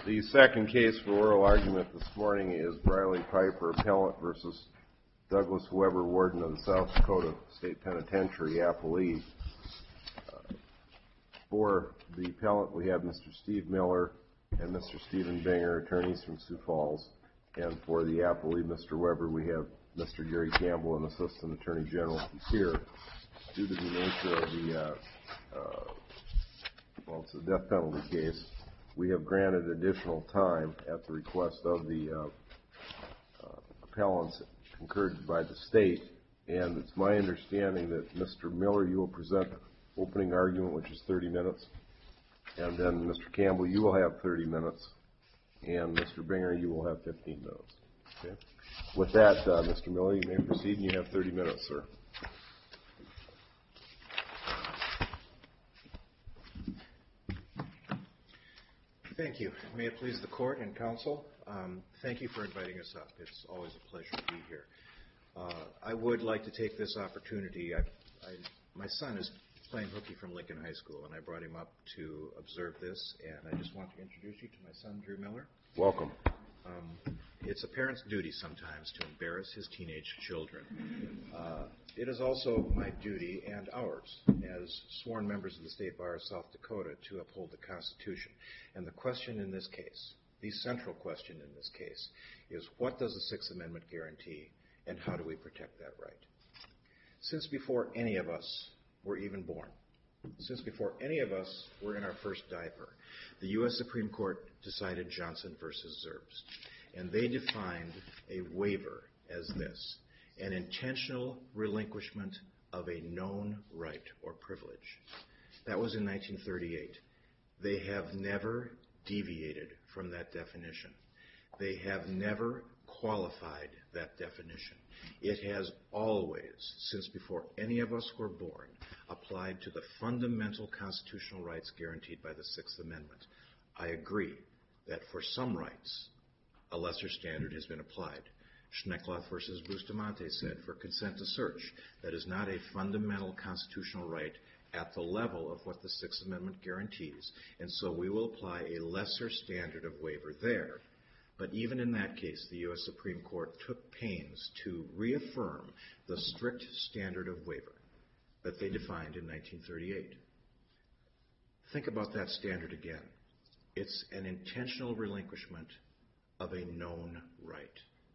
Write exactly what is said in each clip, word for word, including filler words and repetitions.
The second case for oral argument this morning is Briley Piper, appellant, versus Douglas Weber, warden of the South Dakota State Penitentiary, Appalachia. Uh, for the appellant, we have Mister Steve Miller and Mister Stephen Binger, attorneys from Sioux Falls. And for the Appalachia, Mister Weber, we have Mister Gary Campbell, an assistant attorney general. He's here due to the nature of the, uh, uh, well, it's a death penalty case. We have granted additional time at the request of the uh, uh, appellants concurred by the state, and it's my understanding that Mister Miller, you will present opening argument, which is thirty minutes, and then Mister Campbell, you will have thirty minutes, and Mister Binger, you will have fifteen minutes. Okay. With that, uh, Mister Miller, you may proceed, and you have thirty minutes, sir. Thank you. May it please the court and counsel, um, thank you for inviting us up. It's always a pleasure to be here. Uh, I would like to take this opportunity. I, I, my son is playing hooky from Lincoln High School, and I brought him up to observe this, and I just want to introduce you to my son, Drew Miller. Welcome. Um, it's a parent's duty sometimes to embarrass his teenage children. Uh, it is also my duty and ours as sworn members of the State Bar of South Dakota to uphold the Constitution. And the question in this case, the central question in this case, is what does the Sixth Amendment guarantee and how do we protect that right? Since before any of us were even born, since before any of us were in our first diaper, the U S Supreme Court decided Johnson versus Zerbst. And they defined a waiver as this: an intentional relinquishment of a known right or privilege. That was in nineteen thirty-eight. They have never deviated from that definition. They have never qualified that definition. It has always, since before any of us were born, applied to the fundamental constitutional rights guaranteed by the Sixth Amendment. I agree that for some rights, a lesser standard has been applied. Schneckloth versus Bustamante said, for consent to search, that is not a fundamental constitutional right at the level of what the Sixth Amendment guarantees, and so we will apply a lesser standard of waiver there. But even in that case, the U S Supreme Court took pains to reaffirm the strict standard of waiver that they defined in nineteen thirty-eight. Think about that standard again. It's an intentional relinquishment of a known right.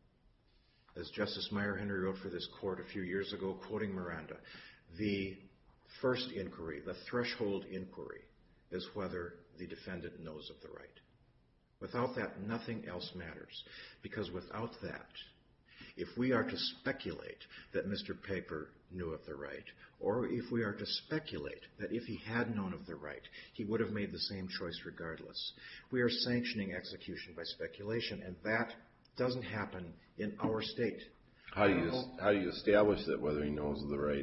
As Justice Meyer Henry wrote for this court a few years ago, quoting Miranda, the first inquiry, the threshold inquiry, is whether the defendant knows of the right. Without that, nothing else matters. Because without that, if we are to speculate that Mister Piper knew of the right, or if we are to speculate that if he had known of the right, he would have made the same choice regardless, we are sanctioning execution by speculation, and that doesn't happen in our state. How do you how do you establish that, whether he knows of the right?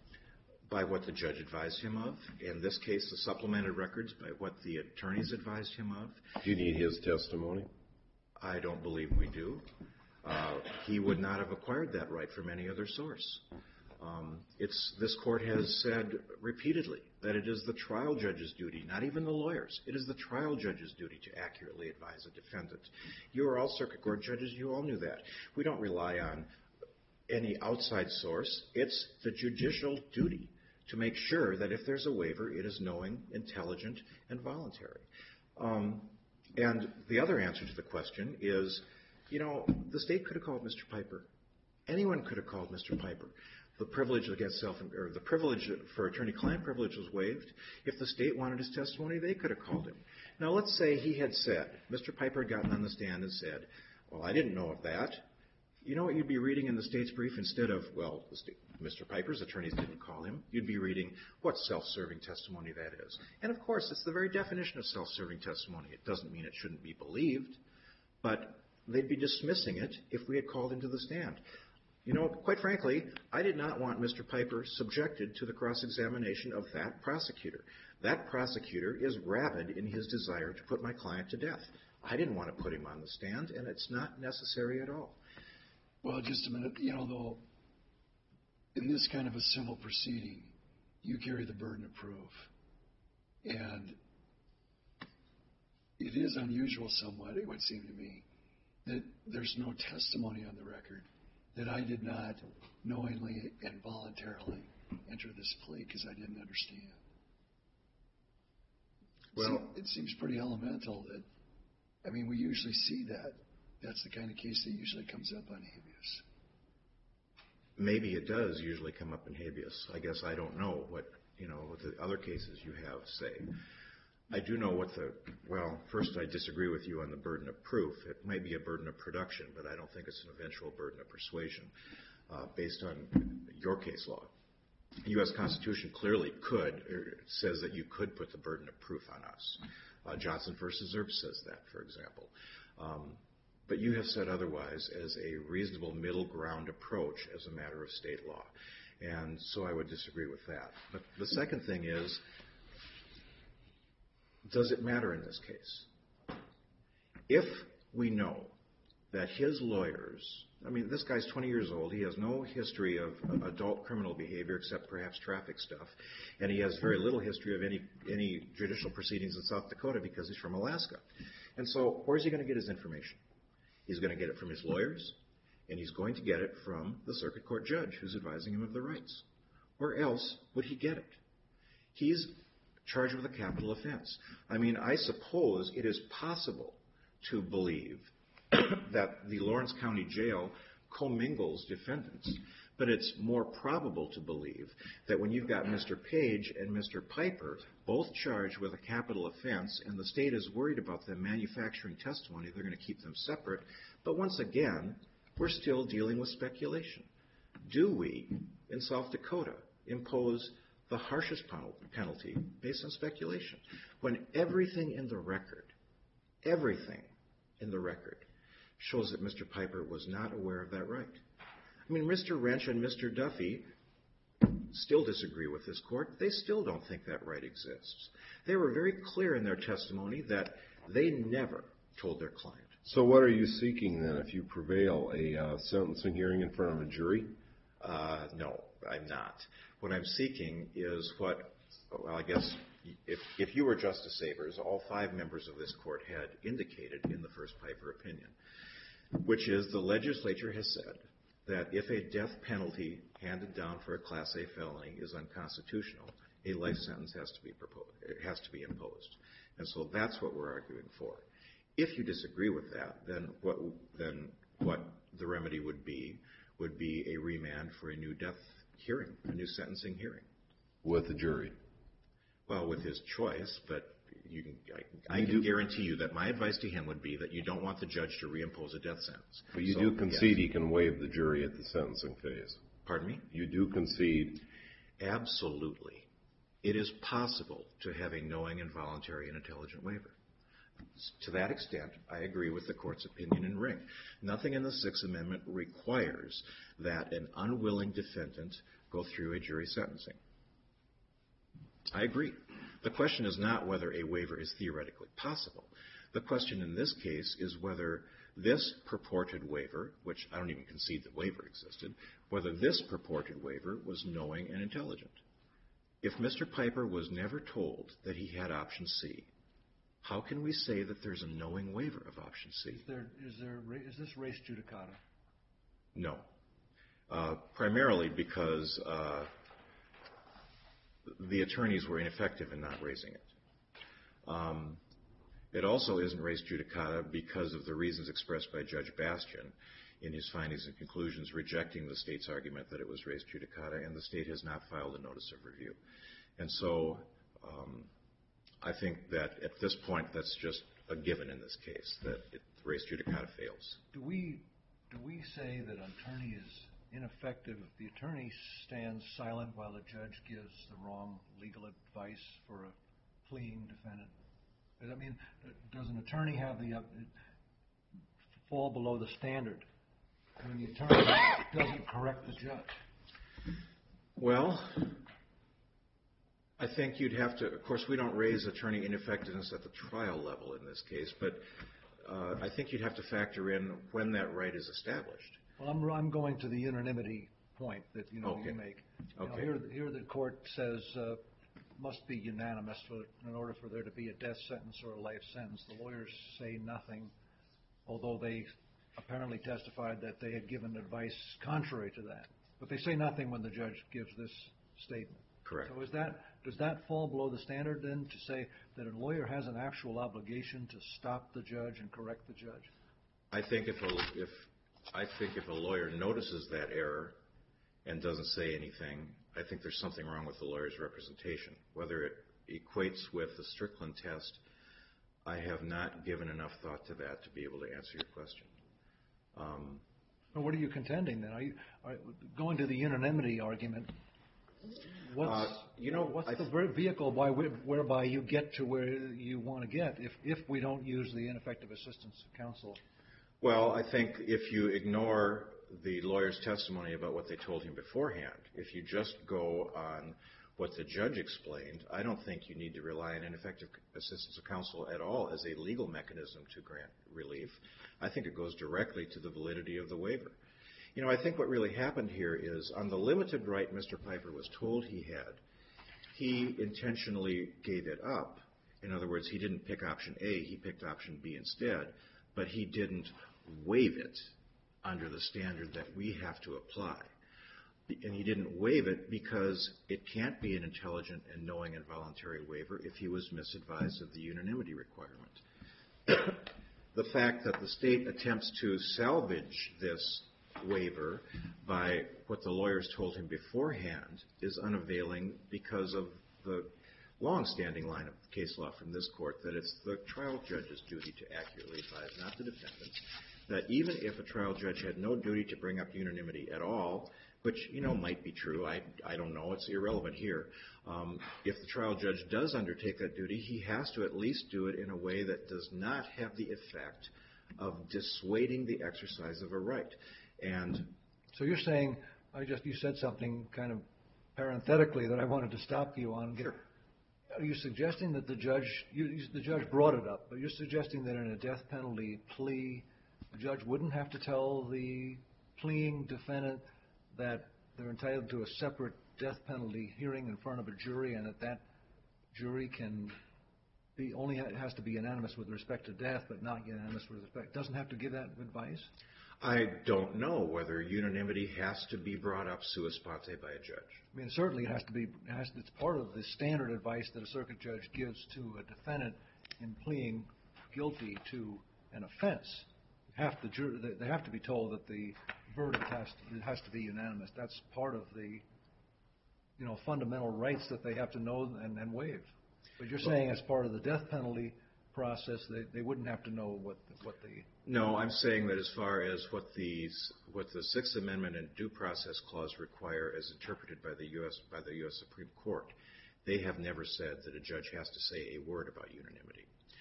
By what the judge advised him of. In this case, the supplemented records by what the attorneys advised him of. Do you need his testimony? I don't believe we do. Uh, he would not have acquired that right from any other source. Um, it's, this court has said repeatedly that it is the trial judge's duty, not even the lawyers, it is the trial judge's duty to accurately advise a defendant. You are all circuit court judges, you all knew that. We don't rely on any outside source. It's the judicial duty to make sure that if there's a waiver, it is knowing, intelligent, and voluntary. Um, and the other answer to the question is, you know, the state could have called Mister Piper. Anyone could have called Mister Piper. The privilege against self, or the privilege for attorney-client privilege was waived. If the state wanted his testimony, they could have called him. Now, let's say he had said, Mister Piper had gotten on the stand and said, well, I didn't know of that. You know what you'd be reading in the state's brief instead of, well, the state, Mister Piper's attorneys didn't call him. You'd be reading what self-serving testimony that is. And, of course, it's the very definition of self-serving testimony. It doesn't mean it shouldn't be believed, but they'd be dismissing it if we had called him to the stand. You know, quite frankly, I did not want Mister Piper subjected to the cross-examination of that prosecutor. That prosecutor is rabid in his desire to put my client to death. I didn't want to put him on the stand, and it's not necessary at all. Well, just a minute. You know, though, in this kind of a civil proceeding, you carry the burden of proof. And it is unusual somewhat, it would seem to me, that there's no testimony on the record that I did not knowingly and voluntarily enter this plea because I didn't understand. Well, See, it seems pretty elemental that, I mean, we usually see that. That's the kind of case that usually comes up on habeas. Maybe it does usually come up in habeas. I guess I don't know what, you know, what the other cases you have say. I do know what the, well, first I disagree with you on the burden of proof. It might be a burden of production, but I don't think it's an eventual burden of persuasion uh, based on your case law. The U S Constitution clearly could, er, says that you could put the burden of proof on us. Uh, Johnson versus Earp says that, for example. Um, but you have said otherwise as a reasonable middle ground approach as a matter of state law. And so I would disagree with that. But the second thing is, does it matter in this case? If we know that his lawyers, I mean, this guy's twenty years old, he has no history of adult criminal behavior except perhaps traffic stuff, and he has very little history of any, any judicial proceedings in South Dakota because he's from Alaska. And so where's he going to get his information? He's going to get it from his lawyers, and he's going to get it from the circuit court judge who's advising him of the rights. Where else would he get it? He's charged with a capital offense. I mean, I suppose it is possible to believe that the Lawrence County Jail commingles defendants, but it's more probable to believe that when you've got Mister Page and Mister Piper both charged with a capital offense and the state is worried about them manufacturing testimony, they're going to keep them separate. But once again, we're still dealing with speculation. Do we, in South Dakota, impose the harshest penalty based on speculation when everything in the record, everything in the record shows that Mister Piper was not aware of that right? I mean, Mister Wrench and Mister Duffy still disagree with this court. They still don't think that right exists. They were very clear in their testimony that they never told their client. So what are you seeking then if you prevail? A uh, sentencing hearing in front of a jury? Uh, no, I'm not. What I'm seeking is what, well, I guess if, if you were Justice Sabers, all five members of this court had indicated in the first Piper opinion, which is the legislature has said that if a death penalty handed down for a Class A felony is unconstitutional, a life sentence has to be proposed, it has to be imposed. And so that's what we're arguing for. If you disagree with that, then what, then what the remedy would be would be a remand for a new death hearing, a new sentencing hearing. With the jury? Well, with his choice, but you can, I, I can guarantee you that my advice to him would be that you don't want the judge to reimpose a death sentence. But you so, do concede yes. he can waive the jury at the sentencing phase? Pardon me? You do concede? Absolutely. It is possible to have a knowing and voluntary and intelligent waiver. To that extent, I agree with the court's opinion in Ring. Nothing in the Sixth Amendment requires that an unwilling defendant go through a jury sentencing. I agree. The question is not whether a waiver is theoretically possible. The question in this case is whether this purported waiver, which I don't even concede the waiver existed, whether this purported waiver was knowing and intelligent. If Mister Piper was never told that he had option C, how can we say that there's a knowing waiver of option C? Is there, is there, is this res judicata? No. Uh, primarily because uh, the attorneys were ineffective in not raising it. Um, it also isn't res judicata because of the reasons expressed by Judge Bastian in his findings and conclusions rejecting the state's argument that it was res judicata, and the state has not filed a notice of review. And so um, I think that at this point that's just a given in this case, that it, res judicata fails. Do we, do we say that an attorney is ineffective if the attorney stands silent while the judge gives the wrong legal advice for a fleeing defendant? I mean, does an attorney have the uh, fall below the standard when the attorney doesn't correct the judge? Well, I think you'd have to, of course, we don't raise attorney ineffectiveness at the trial level in this case, but uh, I think you'd have to factor in when that right is established. Well, I'm, I'm going to the unanimity point that you know okay. you make. You okay. know, here, here the court says uh, must be unanimous for, in order for there to be a death sentence or a life sentence. The lawyers say nothing, although they apparently testified that they had given advice contrary to that. But they say nothing when the judge gives this statement. Correct. So is that, does that fall below the standard then, to say that a lawyer has an actual obligation to stop the judge and correct the judge? I think if a, if I think if a lawyer notices that error and doesn't say anything, I think there's something wrong with the lawyer's representation. Whether it equates with the Strickland test, I have not given enough thought to that to be able to answer your question. Um, well, what are you contending then? Are you are, going to the unanimity argument? What's, uh, you know, what's I the th- vehicle by whereby you get to where you want to get if, if we don't use the ineffective assistance of counsel? Well, I think if you ignore the lawyer's testimony about what they told him beforehand, if you just go on what the judge explained, I don't think you need to rely on ineffective assistance of counsel at all as a legal mechanism to grant relief. I think it goes directly to the validity of the waiver. You know, I think what really happened here is on the limited right Mister Piper was told he had, he intentionally gave it up. In other words, he didn't pick option A, he picked option B instead, but he didn't waive it under the standard that we have to apply. And he didn't waive it because it can't be an intelligent and knowing and voluntary waiver if he was misadvised of the unanimity requirement. The fact that the state attempts to salvage this waiver by what the lawyers told him beforehand is unavailing because of the long-standing line of case law from this court that it's the trial judge's duty to accurately advise, not the defendant's, that even if a trial judge had no duty to bring up unanimity at all, which, you know, might be true, I, I don't know, it's irrelevant here, um, if the trial judge does undertake that duty, he has to at least do it in a way that does not have the effect of dissuading the exercise of a right. And so you're saying, I just, you said something kind of parenthetically that I wanted to stop you on. Sure. Are you suggesting that the judge, you, the judge brought it up, but you're suggesting that in a death penalty plea, the judge wouldn't have to tell the pleading defendant that they're entitled to a separate death penalty hearing in front of a jury, and that that jury can be only has to be unanimous with respect to death, but not unanimous with respect, doesn't have to give that advice? I don't know whether unanimity has to be brought up sua sponte by a judge. I mean, certainly it has to be, it has, it's part of the standard advice that a circuit judge gives to a defendant in pleading guilty to an offense. Have to, they have to be told that the verdict has to, it has to be unanimous. That's part of the, you know, fundamental rights that they have to know and, and waive. But you're saying as part of the death penalty process, they, they wouldn't have to know what the, what the... No, I'm saying that as far as what the what the Sixth Amendment and Due Process Clause require as interpreted by the U S by the U S Supreme Court, they have never said that a judge has to say a word about unanimity.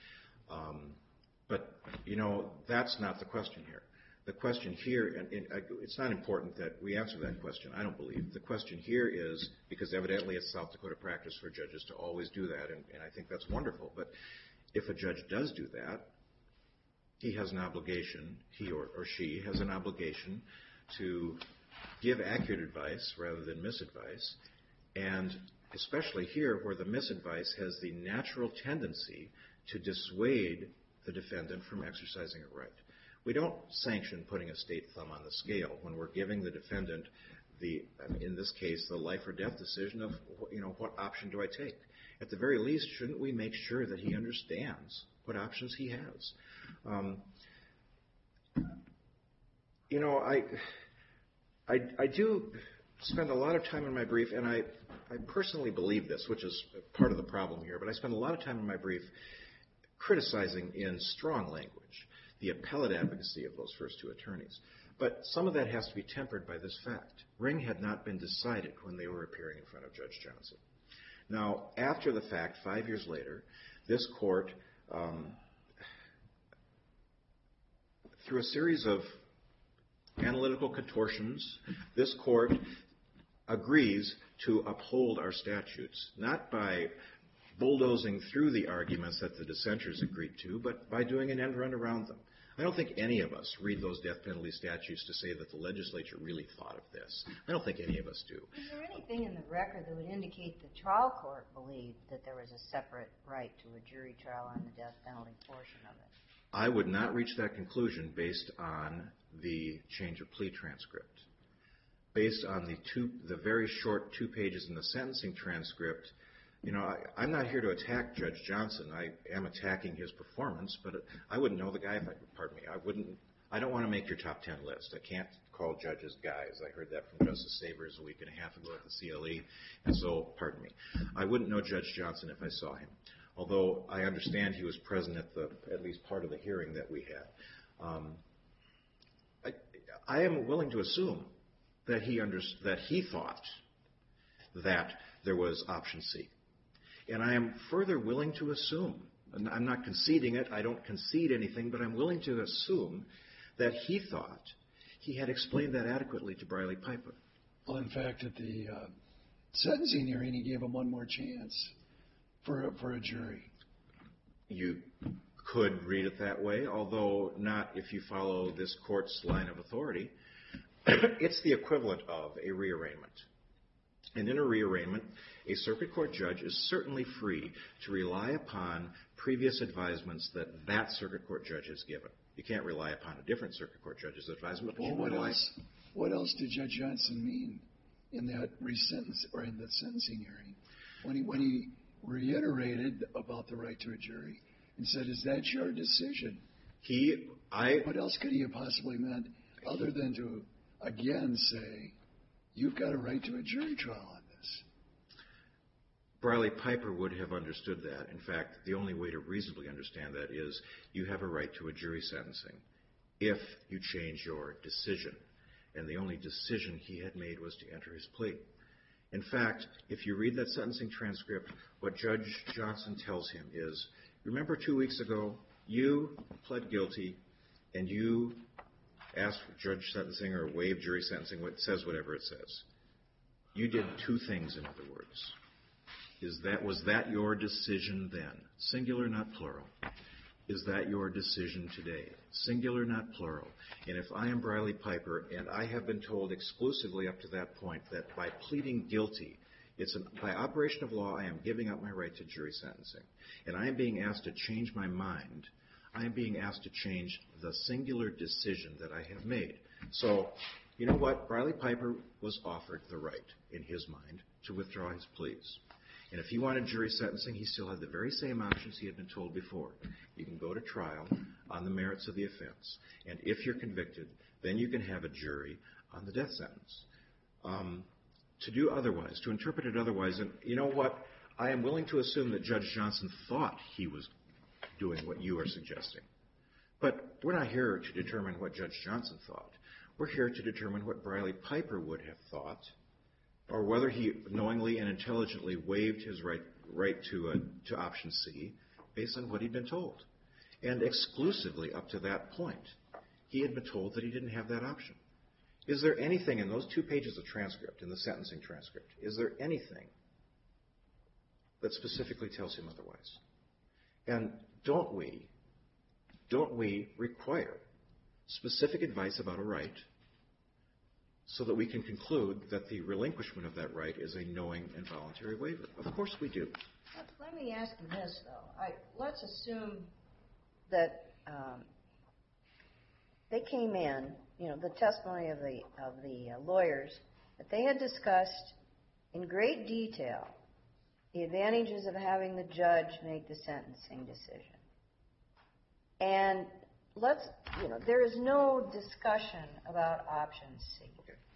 Um, but, you know, that's not the question here. The question here, and, and it's not important that we answer that question, I don't believe. The question here is, because evidently it's South Dakota practice for judges to always do that, and, and I think that's wonderful, but if a judge does do that, he has an obligation, he or, or she has an obligation to give accurate advice rather than misadvice, and especially here where the misadvice has the natural tendency to dissuade the defendant from exercising a right. We don't sanction putting a state thumb on the scale when we're giving the defendant the, I mean, in this case, the life or death decision of, you know, what option do I take? At the very least, shouldn't we make sure that he understands what options he has? Um, you know, I, I, I do spend a lot of time in my brief, and I, I personally believe this, which is part of the problem here, but I spend a lot of time in my brief criticizing in strong language the appellate advocacy of those first two attorneys. But some of that has to be tempered by this fact. Ring had not been decided when they were appearing in front of Judge Johnson. Now, after the fact, five years later, this court, um, through a series of analytical contortions, this court agrees to uphold our statutes, not by bulldozing through the arguments that the dissenters agreed to, but by doing an end run around them. I don't think any of us read those death penalty statutes to say that the legislature really thought of this. I don't think any of us do. Is there anything in the record that would indicate the trial court believed that there was a separate right to a jury trial on the death penalty portion of it? I would not reach that conclusion based on the change of plea transcript. Based on the two, the very short two pages in the sentencing transcript, you know, I, I'm not here to attack Judge Johnson. I am attacking his performance, but I wouldn't know the guy if I, pardon me, I wouldn't, I don't want to make your top ten list. I can't call judges guys. I heard that from Justice Sabers a week and a half ago at the C L E, and so, pardon me, I wouldn't know Judge Johnson if I saw him. Although I understand he was present at the, at least part of the hearing that we had. Um, I, I am willing to assume that he under, that he thought that there was option C. And I am further willing to assume, and I'm not conceding it, I don't concede anything, but I'm willing to assume that he thought he had explained that adequately to Briley Piper. Well, in fact, at the uh, sentencing hearing, he gave him one more chance for a, for a jury. You could read it that way, although not if you follow this court's line of authority. It's the equivalent of a rearrangement. And in a rearrangement, a circuit court judge is certainly free to rely upon previous advisements that that circuit court judge has given. You can't rely upon a different circuit court judge's advisement. Well, what else? What else did Judge Johnson mean in that resentence or in the sentencing hearing when he when he reiterated about the right to a jury and said, "Is that your decision?" He, I. What else could he have possibly meant other than to again say, "You've got a right to a jury trial on this"? Briley Piper would have understood that. In fact, the only way to reasonably understand that is you have a right to a jury sentencing if you change your decision. And the only decision he had made was to enter his plea. In fact, if you read that sentencing transcript, what Judge Johnson tells him is, remember two weeks ago, you pled guilty and you asked for judge sentencing or waived jury sentencing, it says whatever it says. You did two things, in other words. Is that, was that your decision then? Singular, not plural. Is that your decision today? Singular, not plural. And if I am Briley Piper, and I have been told exclusively up to that point that by pleading guilty, it's an, by operation of law, I am giving up my right to jury sentencing. And I am being asked to change my mind. I am being asked to change the singular decision that I have made. So, you know what? Briley Piper was offered the right, in his mind, to withdraw his pleas. And if he wanted jury sentencing, he still had the very same options he had been told before. You can go to trial on the merits of the offense. And if you're convicted, then you can have a jury on the death sentence. Um, to do otherwise, to interpret it otherwise, and you know what? I am willing to assume that Judge Johnson thought he was doing what you are suggesting. But we're not here to determine what Judge Johnson thought. We're here to determine what Briley Piper would have thought, or whether he knowingly and intelligently waived his right right to a, to option C based on what he'd been told. And exclusively up to that point, he had been told that he didn't have that option. Is there anything in those two pages of transcript, in the sentencing transcript, is there anything that specifically tells him otherwise? And don't we, don't we require specific advice about a right so that we can conclude that the relinquishment of that right is a knowing and voluntary waiver? Of course we do. Let me ask you this, though. I, let's assume that um, they came in, you know, the testimony of the of the uh, lawyers, that they had discussed in great detail the advantages of having the judge make the sentencing decision. And let's, you know, there is no discussion about option C.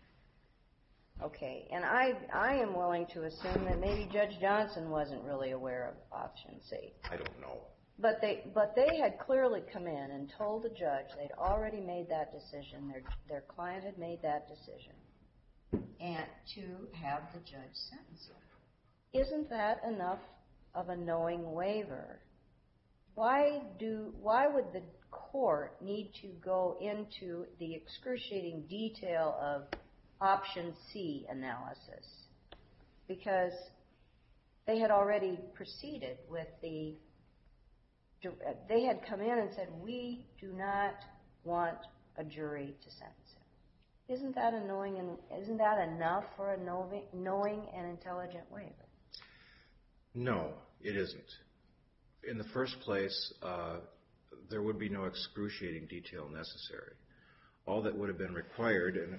Okay, and I I am willing to assume that maybe Judge Johnson wasn't really aware of option C. I don't know. But they but they had clearly come in and told the judge they'd already made that decision. Their their client had made that decision, and to have the judge sentence him. Isn't that enough of a knowing waiver? Why do why would the court need to go into the excruciating detail of option C analysis? Because they had already proceeded with the they had come in and said, we do not want a jury to sentence him. Isn't that a knowing and isn't that enough for a knowing, knowing and intelligent waiver? No, it isn't. In the first place, uh, there would be no excruciating detail necessary. All that would have been required, and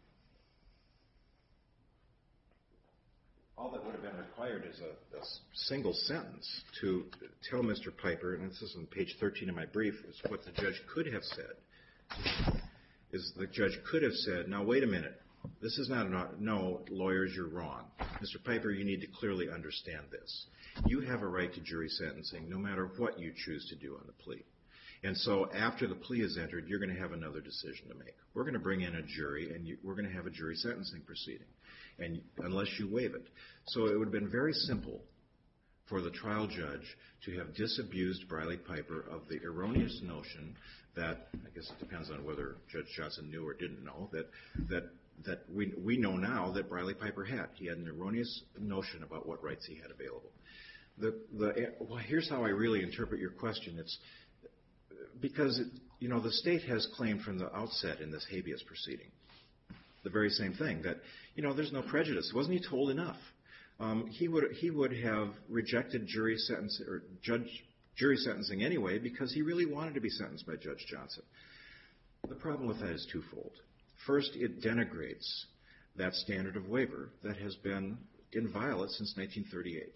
all that would have been required is a, a single sentence to tell Mister Piper, and this is on page thirteen of my brief, is what the judge could have said. Is the judge could have said, now wait a minute, this is not, an, no, lawyers, you're wrong. Mister Piper, you need to clearly understand this. You have a right to jury sentencing no matter what you choose to do on the plea. And so after the plea is entered, you're going to have another decision to make. We're going to bring in a jury, and you, we're going to have a jury sentencing proceeding, and unless you waive it. So it would have been very simple for the trial judge to have disabused Briley Piper of the erroneous notion that, I guess it depends on whether Judge Johnson knew or didn't know, that that that we we know now that Briley Piper had. He had an erroneous notion about what rights he had available. The the well, here's how I really interpret your question. It's because, it, you know, the state has claimed from the outset in this habeas proceeding the very same thing, that, you know, there's no prejudice. Wasn't he told enough? Um, he would he would have rejected jury sentence or judge jury sentencing anyway because he really wanted to be sentenced by Judge Johnson. The problem with that is twofold. First, it denigrates that standard of waiver that has been inviolate since nineteen thirty-eight.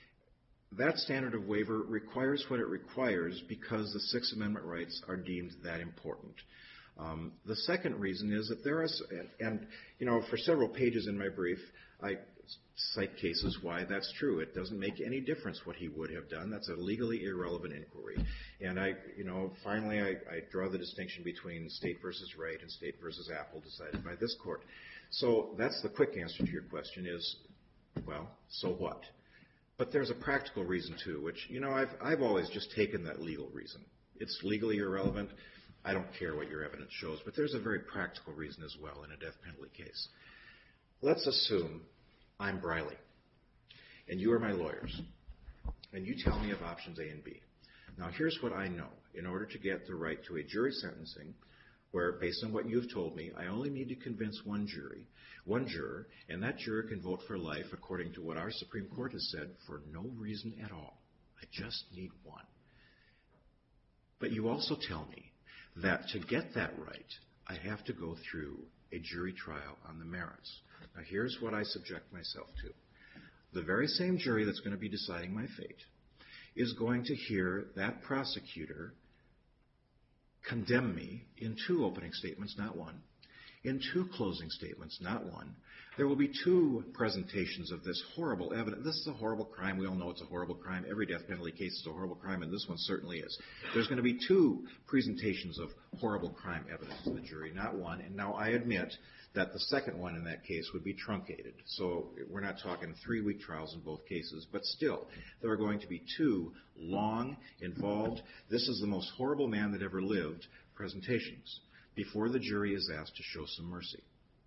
That standard of waiver requires what it requires because the Sixth Amendment rights are deemed that important. Um, the second reason is that there is, and, and, you know, for several pages in my brief, I cite cases why that's true. It doesn't make any difference what he would have done. That's a legally irrelevant inquiry. And I, you know, finally I, I draw the distinction between State versus Wright and State versus Apple decided by this court. So that's the quick answer to your question is, well, so what? But there's a practical reason, too, which, you know, I've, I've always just taken that legal reason. It's legally irrelevant. I don't care what your evidence shows. But there's a very practical reason as well in a death penalty case. Let's assume I'm Briley, and you are my lawyers, and you tell me of options A and B. Now, here's what I know. In order to get the right to a jury sentencing, where, based on what you've told me, I only need to convince one jury, one juror, and that juror can vote for life according to what our Supreme Court has said for no reason at all. I just need one. But you also tell me that to get that right, I have to go through a jury trial on the merits. Now, here's what I subject myself to. The very same jury that's going to be deciding my fate is going to hear that prosecutor condemn me in two opening statements, not one, in two closing statements, not one. There will be two presentations of this horrible evidence. This is a horrible crime. We all know it's a horrible crime. Every death penalty case is a horrible crime, and this one certainly is. There's going to be two presentations of horrible crime evidence to the jury, not one. And now I admit that the second one in that case would be truncated. So we're not talking three-week trials in both cases, but still, there are going to be two long, involved, this is the most horrible man that ever lived presentations before the jury is asked to show some mercy.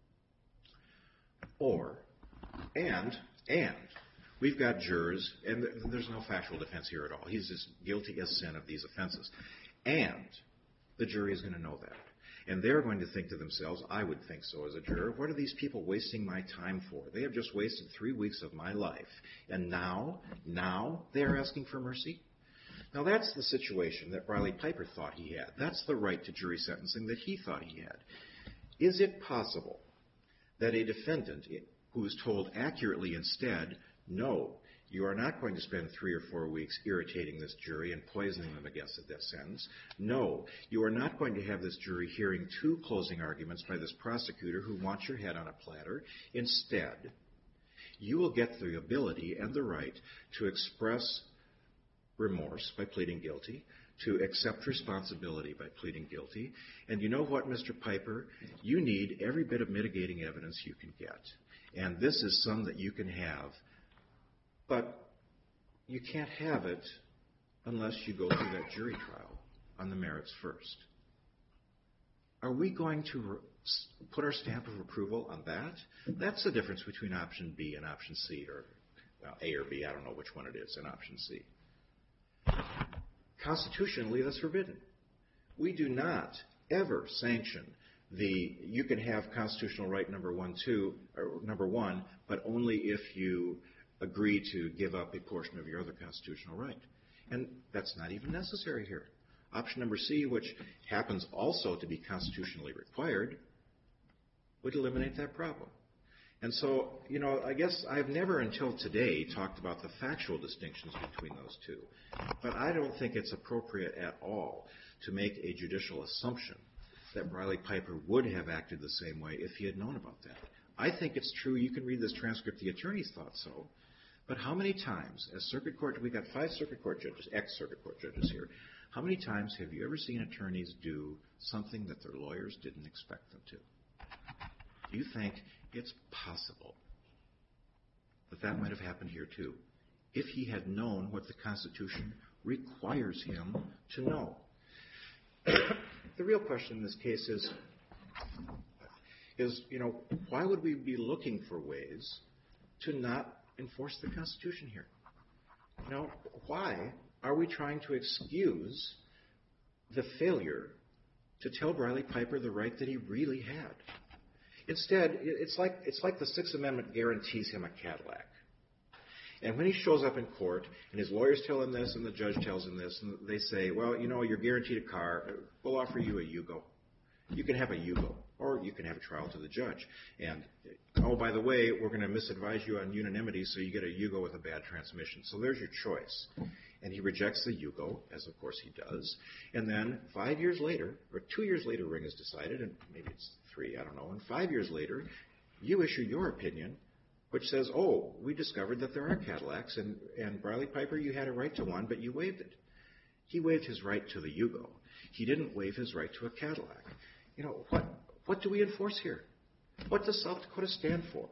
Or, and, and, we've got jurors, and there's no factual defense here at all. He's as guilty as sin of these offenses. And the jury is going to know that. And they're going to think to themselves, I would think so as a juror, what are these people wasting my time for? They have just wasted three weeks of my life. And now, now they're asking for mercy? Now that's the situation that Briley Piper thought he had. That's the right to jury sentencing that he thought he had. Is it possible that a defendant who is told accurately instead, no, you are not going to spend three or four weeks irritating this jury and poisoning them against a death sentence. No, you are not going to have this jury hearing two closing arguments by this prosecutor who wants your head on a platter. Instead, you will get the ability and the right to express remorse by pleading guilty, to accept responsibility by pleading guilty. And you know what, Mister Piper? You need every bit of mitigating evidence you can get. And this is some that you can have. But you can't have it unless you go through that jury trial on the merits first. Are we going to re- put our stamp of approval on that? That's the difference between option B and option C, or well, A or B. I don't know which one it is in option C. constitutionally that's forbidden. We do not ever sanction the, you can have constitutional right number one, two, or number one, but only if you agree to give up a portion of your other constitutional right. And that's not even necessary here. Option number C, which happens also to be constitutionally required, would eliminate that problem. And so, you know, I guess I've never until today talked about the factual distinctions between those two. But I don't think it's appropriate at all to make a judicial assumption that Briley Piper would have acted the same way if he had known about that. I think it's true. You can read this transcript. The attorneys thought so. But how many times, as circuit court, we got five circuit court judges, ex-circuit court judges here, how many times have you ever seen attorneys do something that their lawyers didn't expect them to? Do you think it's possible that that might have happened here too, if he had known what the Constitution requires him to know? The real question in this case is, is, you know, why would we be looking for ways to not enforce the Constitution here? You know, why are we trying to excuse the failure to tell Briley Piper the right that he really had? Instead, it's like, it's like the Sixth Amendment guarantees him a Cadillac. And when he shows up in court, and his lawyers tell him this, and the judge tells him this, and they say, well, you know, you're guaranteed a car. We'll offer you a Yugo. You can have a Yugo, or you can have a trial to the judge. And, oh, by the way, we're going to misadvise you on unanimity, so you get a Yugo with a bad transmission. So there's your choice. And he rejects the Yugo, as of course he does. And then five years later, or two years later, Ring is decided, and maybe it's three, I don't know. And five years later, you issue your opinion, which says, oh, we discovered that there are Cadillacs, and, and Briley Piper, you had a right to one, but you waived it. He waived his right to the Yugo. He didn't waive his right to a Cadillac. You know, what, what do we enforce here? What does South Dakota stand for?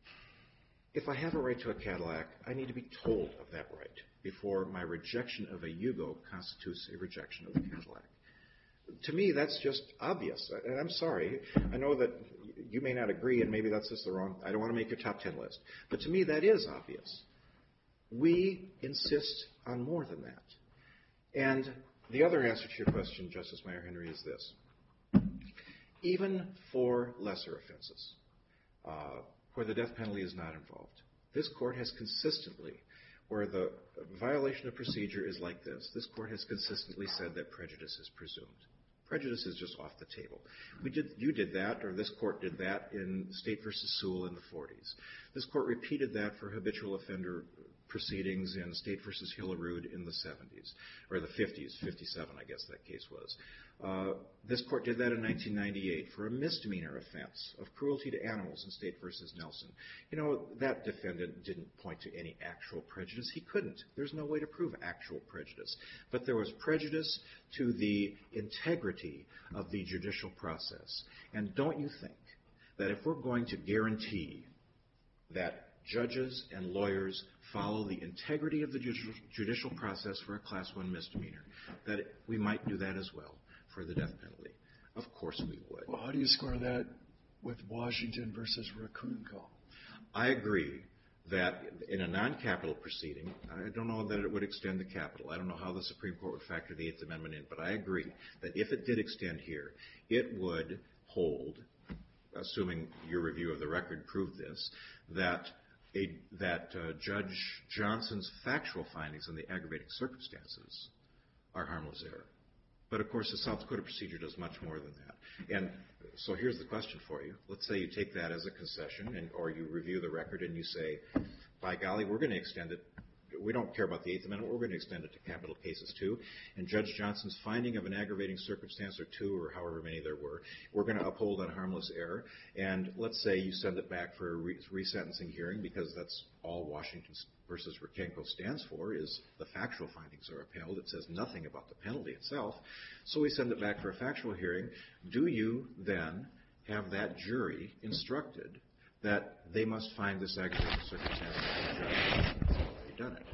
If I have a right to a Cadillac, I need to be told of that right before my rejection of a Yugo constitutes a rejection of a Cadillac. To me, that's just obvious. And I'm sorry. I know that you may not agree, and maybe that's just the wrong... I don't want to make your top ten list. But to me, that is obvious. We insist on more than that. And the other answer to your question, Justice Meyer Henry, is this. Even for lesser offenses, uh, where the death penalty is not involved, this court has consistently, where the violation of procedure is like this, this court has consistently said that prejudice is presumed. Prejudice is just off the table. We did, you did that, or this court did that in State versus Sewell in the forties. This court repeated that for habitual offender proceedings in State versus Hillerud in the seventies, or the fifties, fifty-seven, I guess that case was. Uh, this court did that in nineteen ninety-eight for a misdemeanor offense of cruelty to animals in State versus Nelson. You know, that defendant didn't point to any actual prejudice. He couldn't. There's no way to prove actual prejudice. But there was prejudice to the integrity of the judicial process. And don't you think that if we're going to guarantee that judges and lawyers follow the integrity of the judicial process for a Class one misdemeanor, that we might do that as well for the death penalty? Of course we would. Well, how do you square that with Washington versus Raccoon Call? I agree that in a non-capital proceeding, I don't know that it would extend to capital. I don't know how the Supreme Court would factor the Eighth Amendment in, but I agree that if it did extend here, it would hold, assuming your review of the record proved this, that A, that uh, Judge Johnson's factual findings in the aggravating circumstances are harmless error. But, of course, the South Dakota procedure does much more than that. And so here's the question for you. Let's say you take that as a concession, and or you review the record and you say, by golly, we're going to extend it. We don't care about the Eighth Amendment. We're going to extend it to capital cases, too. And Judge Johnson's finding of an aggravating circumstance or two, or however many there were, we're going to uphold on harmless error. And let's say you send it back for a re- resentencing hearing, because that's all Washington versus Rakenko stands for, is the factual findings are upheld. It says nothing about the penalty itself. So we send it back for a factual hearing. Do you then have that jury instructed that they must find this aggravating circumstance and the judge has already done it?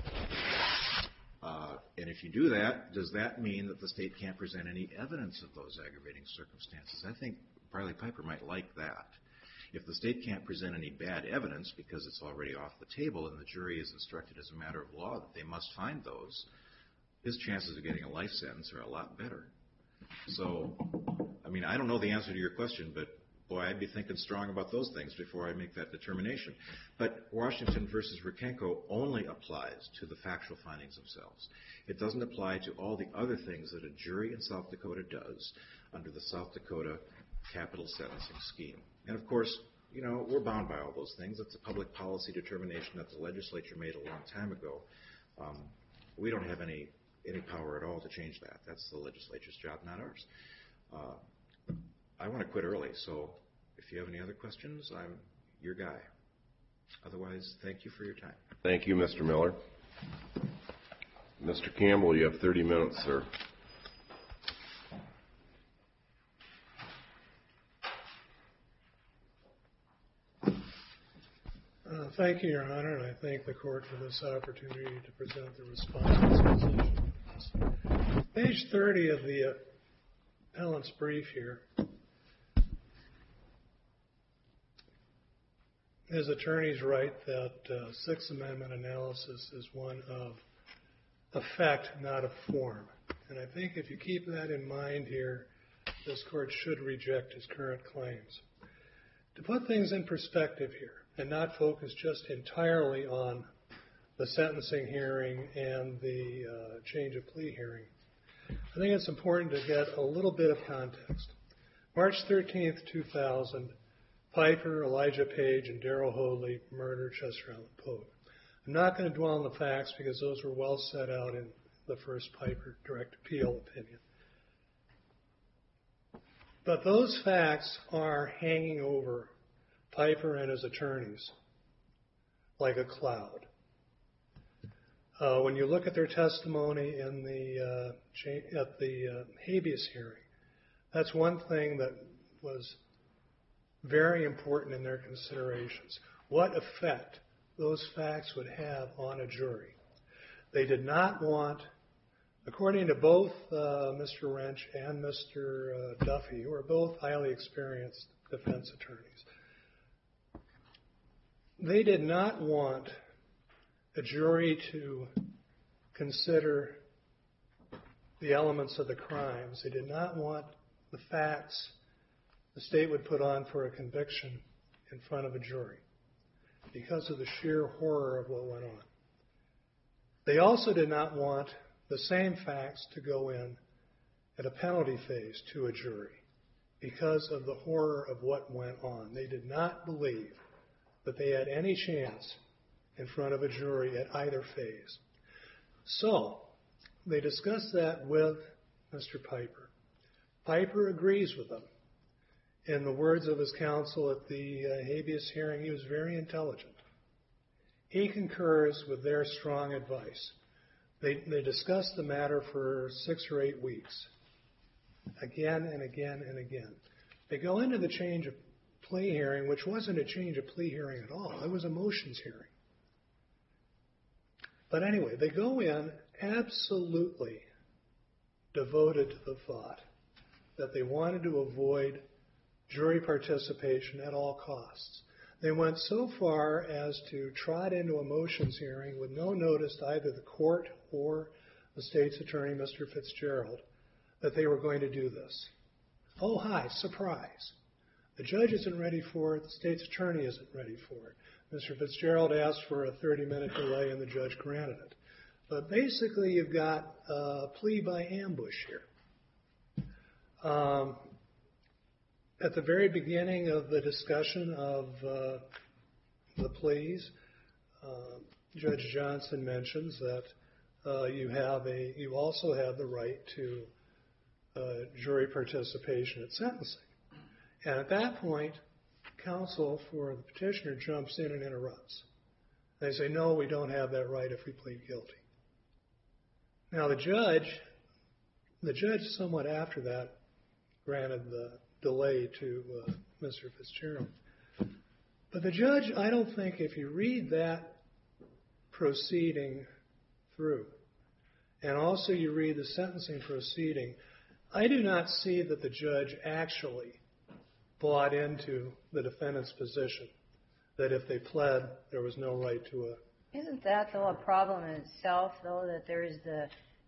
Uh, and if you do that, does that mean that the state can't present any evidence of those aggravating circumstances? I think Briley Piper might like that. If the state can't present any bad evidence because it's already off the table and the jury is instructed as a matter of law that they must find those, his chances of getting a life sentence are a lot better. So, I mean, I don't know the answer to your question, but boy, I'd be thinking strong about those things before I make that determination. But Washington versus Rikenko only applies to the factual findings themselves. It doesn't apply to all the other things that a jury in South Dakota does under the South Dakota capital sentencing scheme. And of course, you know, we're bound by all those things. It's a public policy determination that the legislature made a long time ago. Um, we don't have any any power at all to change that. That's the legislature's job, not ours. Uh, I want to quit early, so if you have any other questions, I'm your guy. Otherwise, thank you for your time. Thank you, Mister Miller. Mister Campbell, you have thirty minutes, sir. Uh, thank you, Your Honor, and I thank the Court for this opportunity to present the respondent's position. Page thirty of the appellant's brief here. His attorneys write that uh, Sixth Amendment analysis is one of effect, not of form. And I think if you keep that in mind here, this Court should reject his current claims. To put things in perspective here, and not focus just entirely on the sentencing hearing and the uh, change of plea hearing, I think it's important to get a little bit of context. March thirteenth, two thousand, Piper, Elijah Page, and Darrell Hoadley murdered Chester Allen Pogue. I'm not going to dwell on the facts because those were well set out in the first Piper direct appeal opinion. But those facts are hanging over Piper and his attorneys like a cloud. Uh, when you look at their testimony in the uh, cha- at the uh, habeas hearing, that's one thing that was very important in their considerations. What effect those facts would have on a jury. They did not want, according to both uh, Mister Wrench and Mister Uh, Duffy, who are both highly experienced defense attorneys, they did not want a jury to consider the elements of the crimes. They did not want the facts the state would put on for a conviction in front of a jury because of the sheer horror of what went on. They also did not want the same facts to go in at a penalty phase to a jury because of the horror of what went on. They did not believe that they had any chance in front of a jury at either phase. So they discussed that with Mister Piper. Piper agrees with them. In the words of his counsel at the uh, habeas hearing, he was very intelligent. He concurs with their strong advice. They, they discussed the matter for six or eight weeks, again and again and again. They go into the change of plea hearing, which wasn't a change of plea hearing at all. It was a motions hearing. But anyway, they go in absolutely devoted to the thought that they wanted to avoid jury participation at all costs. They went so far as to trot into a motions hearing with no notice to either the court or the state's attorney, Mister Fitzgerald, that they were going to do this. Oh, hi, surprise. The judge isn't ready for it. The state's attorney isn't ready for it. Mister Fitzgerald asked for a thirty-minute delay, and the judge granted it. But basically, you've got a plea by ambush here. Um, at the very beginning of the discussion of uh, the pleas, uh, Judge Johnson mentions that uh, you have a, you also have the right to uh, jury participation at sentencing. And at that point, counsel for the petitioner jumps in and interrupts. They say, no, we don't have that right if we plead guilty. Now the judge, the judge somewhat after that granted the delay to uh, Mister Fitzgerald. But the judge, I don't think if you read that proceeding through, and also you read the sentencing proceeding, I do not see that the judge actually bought into the defendant's position that if they pled, there was no right to a... Isn't that, though, a problem in itself, though, that there is the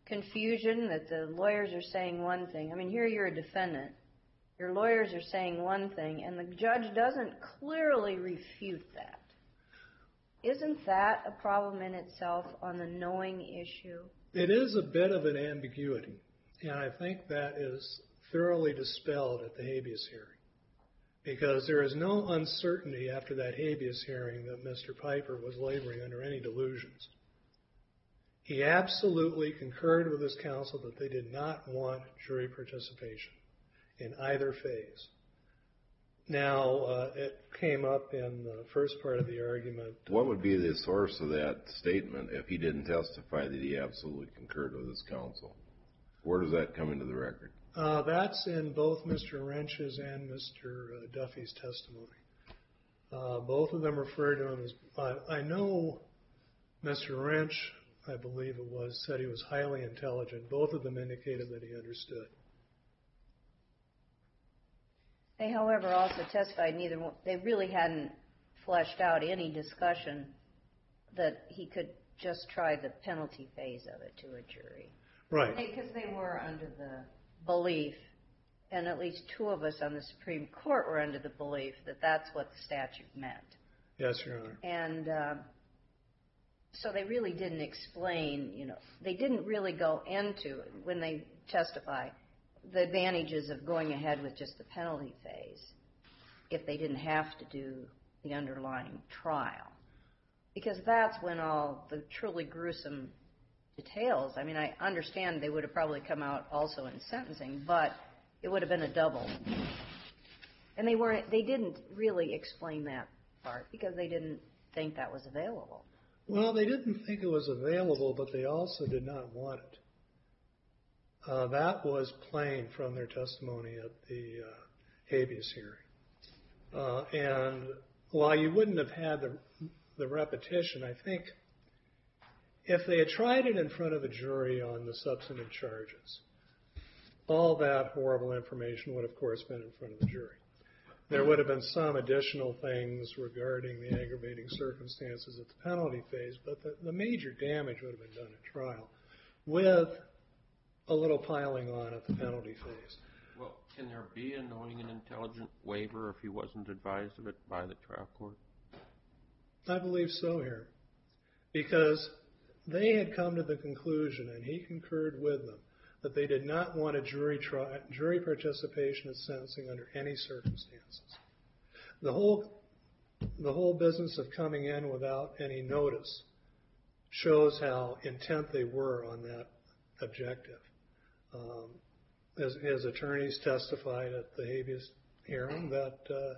confusion that the lawyers are saying one thing. I mean, here you're a defendant. Your lawyers are saying one thing, and the judge doesn't clearly refute that. Isn't that a problem in itself on the knowing issue? It is a bit of an ambiguity, and I think that is thoroughly dispelled at the habeas hearing, because there is no uncertainty after that habeas hearing that Mister Piper was laboring under any delusions. He absolutely concurred with his counsel that they did not want jury participation in either phase. Now, uh, it came up in the first part of the argument. What would be the source of that statement if he didn't testify that he absolutely concurred with his counsel? Where does that come into the record? Uh, that's in both Mister Wrench's and Mister Duffy's testimony. Uh, both of them referred to him as, I, I know Mister Wrench, I believe it was, said he was highly intelligent. Both of them indicated that he understood. They, however, also testified neither one, they really hadn't fleshed out any discussion that he could just try the penalty phase of it to a jury. Right. Because they were under the belief, and at least two of us on the Supreme Court were under the belief that that's what the statute meant. Yes, Your Honor. And uh, so they really didn't explain, you know, they didn't really go into, when they testify, the advantages of going ahead with just the penalty phase if they didn't have to do the underlying trial. Because that's when all the truly gruesome details, I mean, I understand they would have probably come out also in sentencing, but it would have been a double. And they weren't, they didn't really explain that part because they didn't think that was available. Well, they didn't think it was available, but they also did not want it. Uh, that was plain from their testimony at the uh, habeas hearing. Uh, and while you wouldn't have had the, the repetition, I think if they had tried it in front of a jury on the substantive charges, all that horrible information would, of course, been in front of the jury. There would have been some additional things regarding the aggravating circumstances at the penalty phase, but the, the major damage would have been done at trial with a little piling on at the penalty phase. Well, can there be a knowing and intelligent waiver if he wasn't advised of it by the trial court? I believe so here, because they had come to the conclusion, and he concurred with them, that they did not want a jury tri- jury participation in sentencing under any circumstances. The whole the whole business of coming in without any notice shows how intent they were on that objective. Um, his, his attorneys testified at the habeas hearing that uh,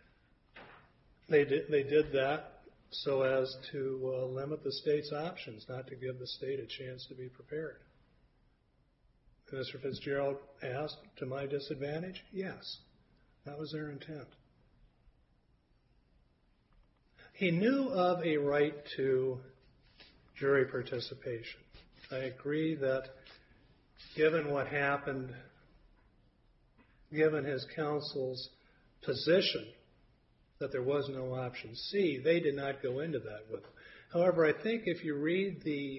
they did they did that so as to uh, limit the state's options, not to give the state a chance to be prepared. Mister Fitzgerald asked, to my disadvantage? Yes. That was their intent. He knew of a right to jury participation. I agree that given what happened, given his counsel's position that there was no option C, they did not go into that with him. However, I think if you read the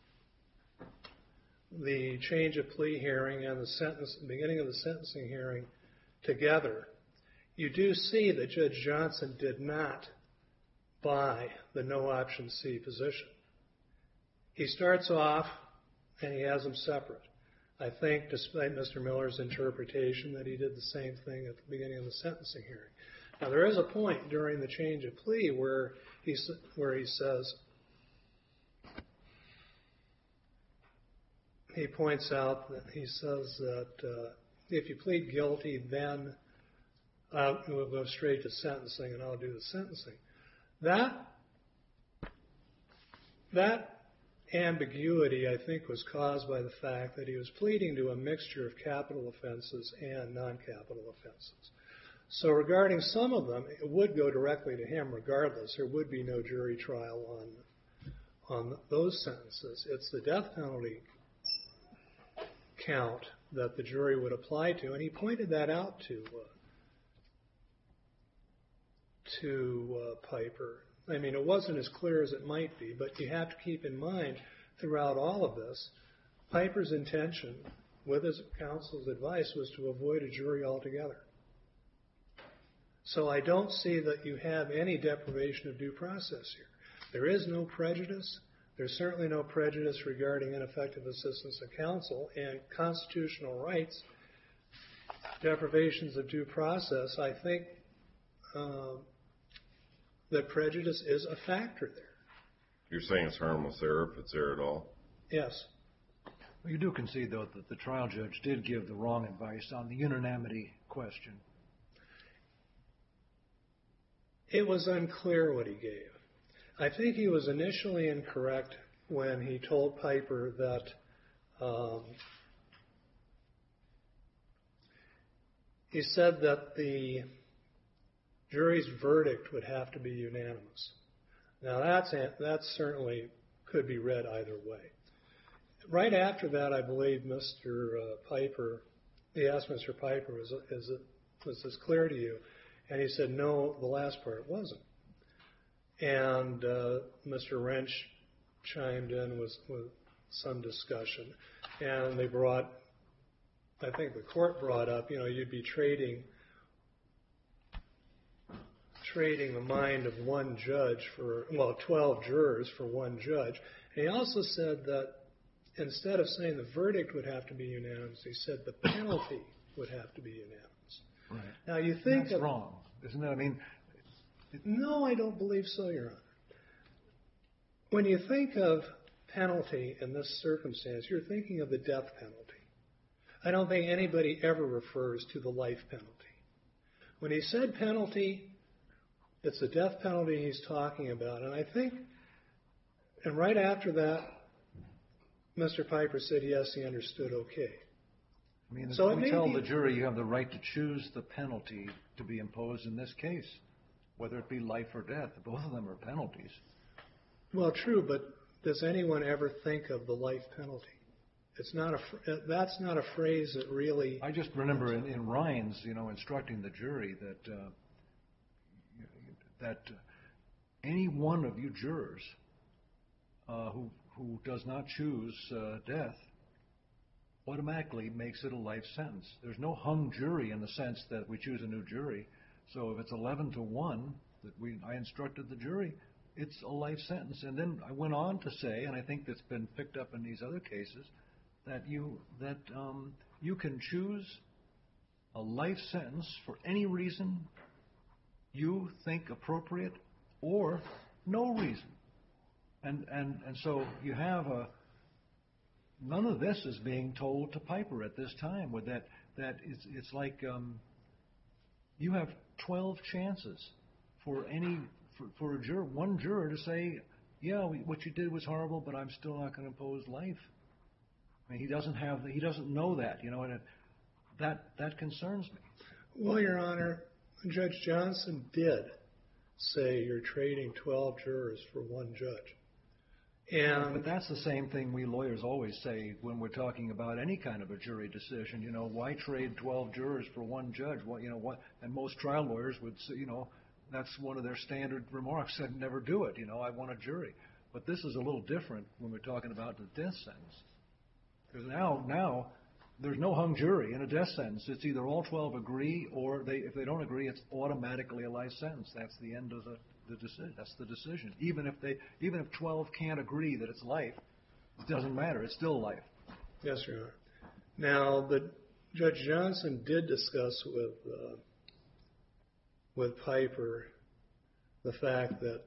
the change of plea hearing and the sentence, the beginning of the sentencing hearing together, you do see that Judge Johnson did not buy the no option C position. He starts off and he has them separate. I think, despite Mister Miller's interpretation, that he did the same thing at the beginning of the sentencing hearing. Now, there is a point during the change of plea where he, where he says, he points out that he says that uh, if you plead guilty, then uh, we'll go straight to sentencing and I'll do the sentencing. That, that ambiguity, I think, was caused by the fact that he was pleading to a mixture of capital offenses and non-capital offenses. So regarding some of them, it would go directly to him regardless. There would be no jury trial on, on those sentences. It's the death penalty count that the jury would apply to, and he pointed that out to uh, to uh, Piper. I mean, it wasn't as clear as it might be, but you have to keep in mind throughout all of this Piper's intention, with his counsel's advice, was to avoid a jury altogether. So I don't see that you have any deprivation of due process here. There is no prejudice. There's certainly no prejudice regarding ineffective assistance of counsel, and constitutional rights, deprivations of due process, I think uh, that prejudice is a factor there. You're saying it's harmless error if it's there at all? Yes. Well, you do concede, though, that the trial judge did give the wrong advice on the unanimity question. It was unclear what he gave. I think he was initially incorrect when he told Piper that um, he said that the jury's verdict would have to be unanimous. Now, that's, that certainly could be read either way. Right after that, I believe Mister Uh, Piper, he asked Mister Piper, is, is it, was this clear to you? And he said, no, the last part wasn't. And uh, Mister Wrench chimed in with, with some discussion. And they brought, I think the court brought up, you know, you'd be trading trading the mind of one judge for, well, twelve jurors for one judge. And he also said that instead of saying the verdict would have to be unanimous, he said the penalty would have to be unanimous. Right. Now, you think That's of, wrong, isn't it? I mean, no, I don't believe so, Your Honor. When you think of penalty in this circumstance, you're thinking of the death penalty. I don't think anybody ever refers to the life penalty. When he said penalty, it's the death penalty he's talking about. And I think, and right after that, Mister Piper said, yes, he understood okay. I mean, so we tell be, the jury you have the right to choose the penalty to be imposed in this case, whether it be life or death. Both of them are penalties. Well, true, but does anyone ever think of the life penalty? It's not a. That's not a phrase that really. I just remember in, in Ryan's, you know, instructing the jury that uh, that any one of you jurors uh, who who does not choose uh, death automatically makes it a life sentence. There's no hung jury in the sense that we choose a new jury. So if it's eleven to one that we I instructed the jury, it's a life sentence. And then I went on to say, and I think that's been picked up in these other cases, that you that um, you can choose a life sentence for any reason you think appropriate or no reason. And and and so you have a none of this is being told to Piper at this time. With that that it's it's like um, you have twelve chances for any for, for a juror one juror to say, yeah, we, what you did was horrible, but I'm still not going to impose life. I mean, he doesn't have he doesn't know that, you know, and it, that that concerns me. Well, Your Honor, Judge Johnson did say you're trading twelve jurors for one judge. And but that's the same thing we lawyers always say when we're talking about any kind of a jury decision. You know, why trade twelve jurors for one judge? Well, you know what? And most trial lawyers would say, you know, that's one of their standard remarks. I'd never do it. You know, I want a jury. But this is a little different when we're talking about the death sentence. Because now, now there's no hung jury in a death sentence. It's either all twelve agree, or they, if they don't agree, it's automatically a life sentence. That's the end of the, the decision. That's the decision. Even if they, even if twelve can't agree that it's life, it doesn't matter. It's still life. Yes, Your Honor. Now, the Judge Johnson did discuss with uh, with Piper the fact that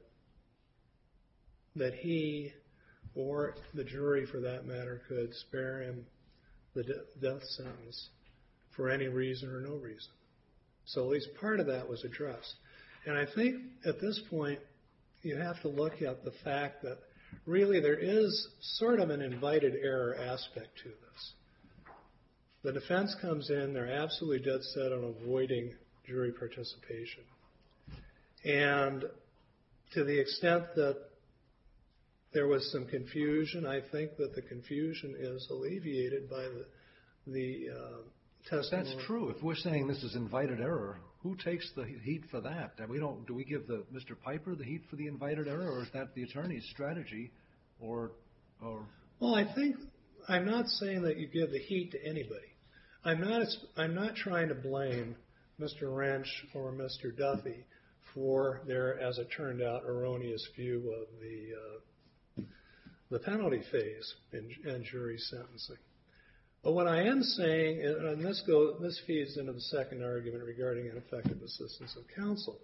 that he or the jury, for that matter, could spare him the de- death sentence for any reason or no reason. So at least part of that was addressed. And I think at this point you have to look at the fact that really there is sort of an invited error aspect to this. The defense comes in, they're absolutely dead set on avoiding jury participation. And to the extent that there was some confusion, I think that the confusion is alleviated by the, the uh, testimony. That's true. If we're saying this is invited error, who takes the heat for that? We don't. Do we give the Mister Piper the heat for the invited error, or is that the attorney's strategy, or, or? Well, I think I'm not saying that you give the heat to anybody. I'm not, I'm not trying to blame Mister Wrench or Mister Duffy for their, as it turned out, erroneous view of the uh, the penalty phase in, in jury sentencing. But what I am saying, and this go, this feeds into the second argument regarding ineffective assistance of counsel.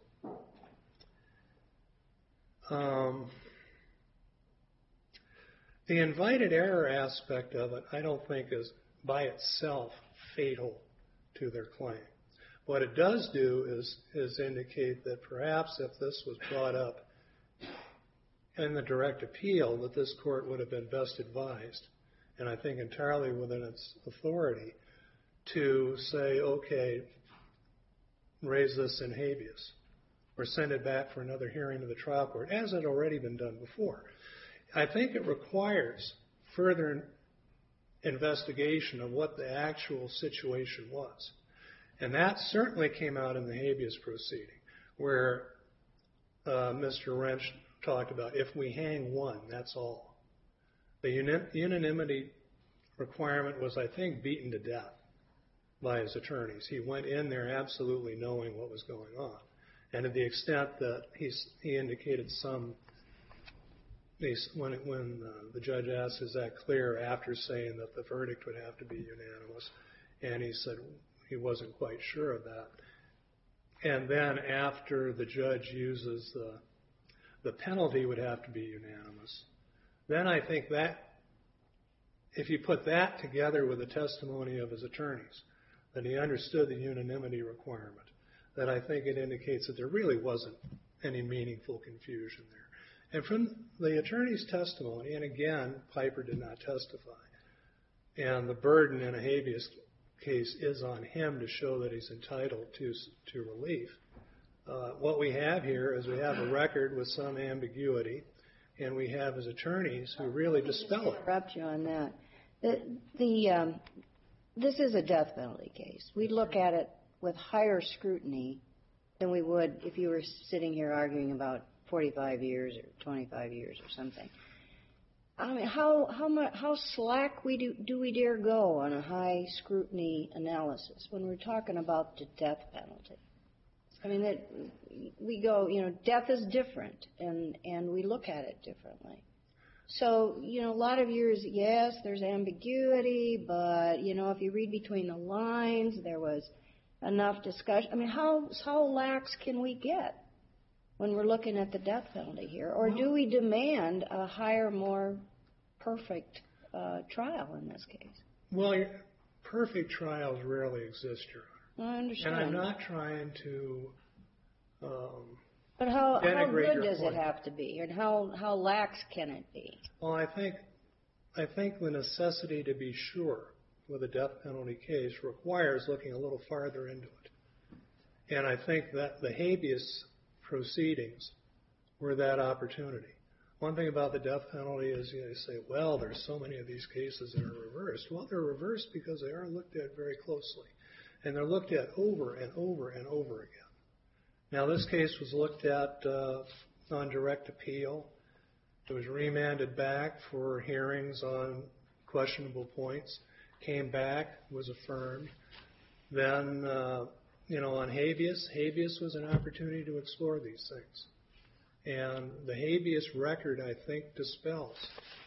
Um, the invited error aspect of it, I don't think is by itself fatal to their claim. What it does do is, is indicate that perhaps if this was brought up in the direct appeal, that this court would have been best advised, and I think entirely within its authority, to say, okay, raise this in habeas, or send it back for another hearing to the trial court, as had already been done before. I think it requires further investigation of what the actual situation was. And that certainly came out in the habeas proceeding, where uh, Mister Wrench talked about, if we hang one, that's all. The uni- unanimity requirement was, I think, beaten to death by his attorneys. He went in there absolutely knowing what was going on. And to the extent that he's, he indicated some, when, it, when uh, the judge asked, is that clear, after saying that the verdict would have to be unanimous, and he said he wasn't quite sure of that. And then after the judge uses the, the penalty would have to be unanimous, then I think that, if you put that together with the testimony of his attorneys, that he understood the unanimity requirement, that I think it indicates that there really wasn't any meaningful confusion there. And from the attorney's testimony, and again, Piper did not testify, and the burden in a habeas case is on him to show that he's entitled to, to relief. Uh, what we have here is we have a record with some ambiguity, and we have his attorneys who really dispel it. Interrupt you on that. The, the um, this is a death penalty case. We look at it with higher scrutiny than we would if you were sitting here arguing about forty-five years or twenty-five years or something. I mean, how how much how slack we do do we dare go on a high scrutiny analysis when we're talking about the death penalty? I mean, it, we go, you know, death is different, and and we look at it differently. So, you know, a lot of years, yes, there's ambiguity, but you know, if you read between the lines, there was enough discussion. I mean, how how lax can we get when we're looking at the death penalty here? Or do we demand a higher, more perfect uh, trial in this case? Well, perfect trials rarely exist, Your Honor. I understand. And I'm not trying to um, But how, how good does point. it have to be? And how, how lax can it be? Well, I think, I think the necessity to be sure with a death penalty case requires looking a little farther into it. And I think that the habeas proceedings were that opportunity. One thing about the death penalty is, you know, you say, well, there's so many of these cases that are reversed. Well, they're reversed because they are looked at very closely. And they're looked at over and over and over again. Now, this case was looked at uh, on direct appeal. It was remanded back for hearings on questionable points. Came back, was affirmed. Then, uh, you know, on habeas, habeas was an opportunity to explore these things. And the habeas record, I think, dispels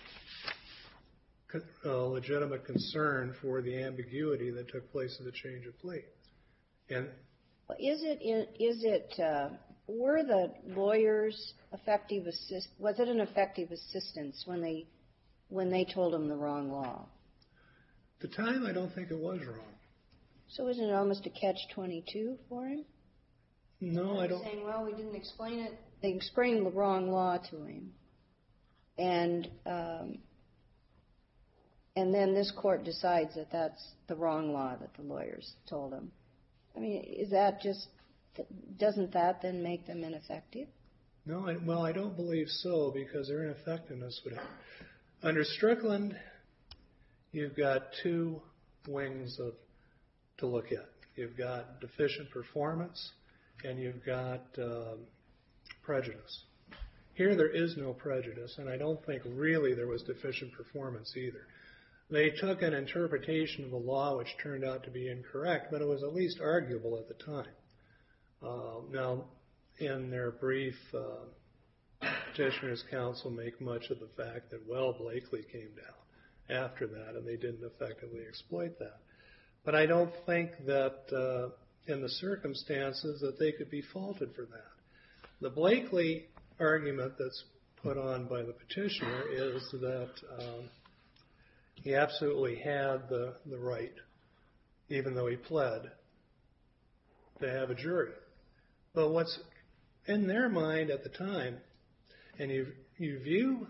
a legitimate concern for the ambiguity that took place in the change of plea. And Is it, is it, uh, were the lawyers effective assist, was it an effective assistance when they, when they told him the wrong law? At the time, I don't think it was wrong. So isn't it almost a catch twenty-two for him? No, I don't. Saying, well, we didn't explain it. They explained the wrong law to him. And, um, and then this court decides that that's the wrong law that the lawyers told him. I mean, is that just, doesn't that then make them ineffective? No, I, well, I don't believe so, because their ineffectiveness would have. Under Strickland, you've got two wings of to look at. You've got deficient performance, and you've got um, prejudice. Here, there is no prejudice, and I don't think really there was deficient performance either. They took an interpretation of the law which turned out to be incorrect, but it was at least arguable at the time. Uh, now, in their brief, uh, petitioner's counsel make much of the fact that, well, Blakely came down after that, and they didn't effectively exploit that. But I don't think that uh, in the circumstances that they could be faulted for that. The Blakely argument that's put on by the petitioner is that um, he absolutely had the, the right, even though he pled, to have a jury. But what's in their mind at the time, and you, you view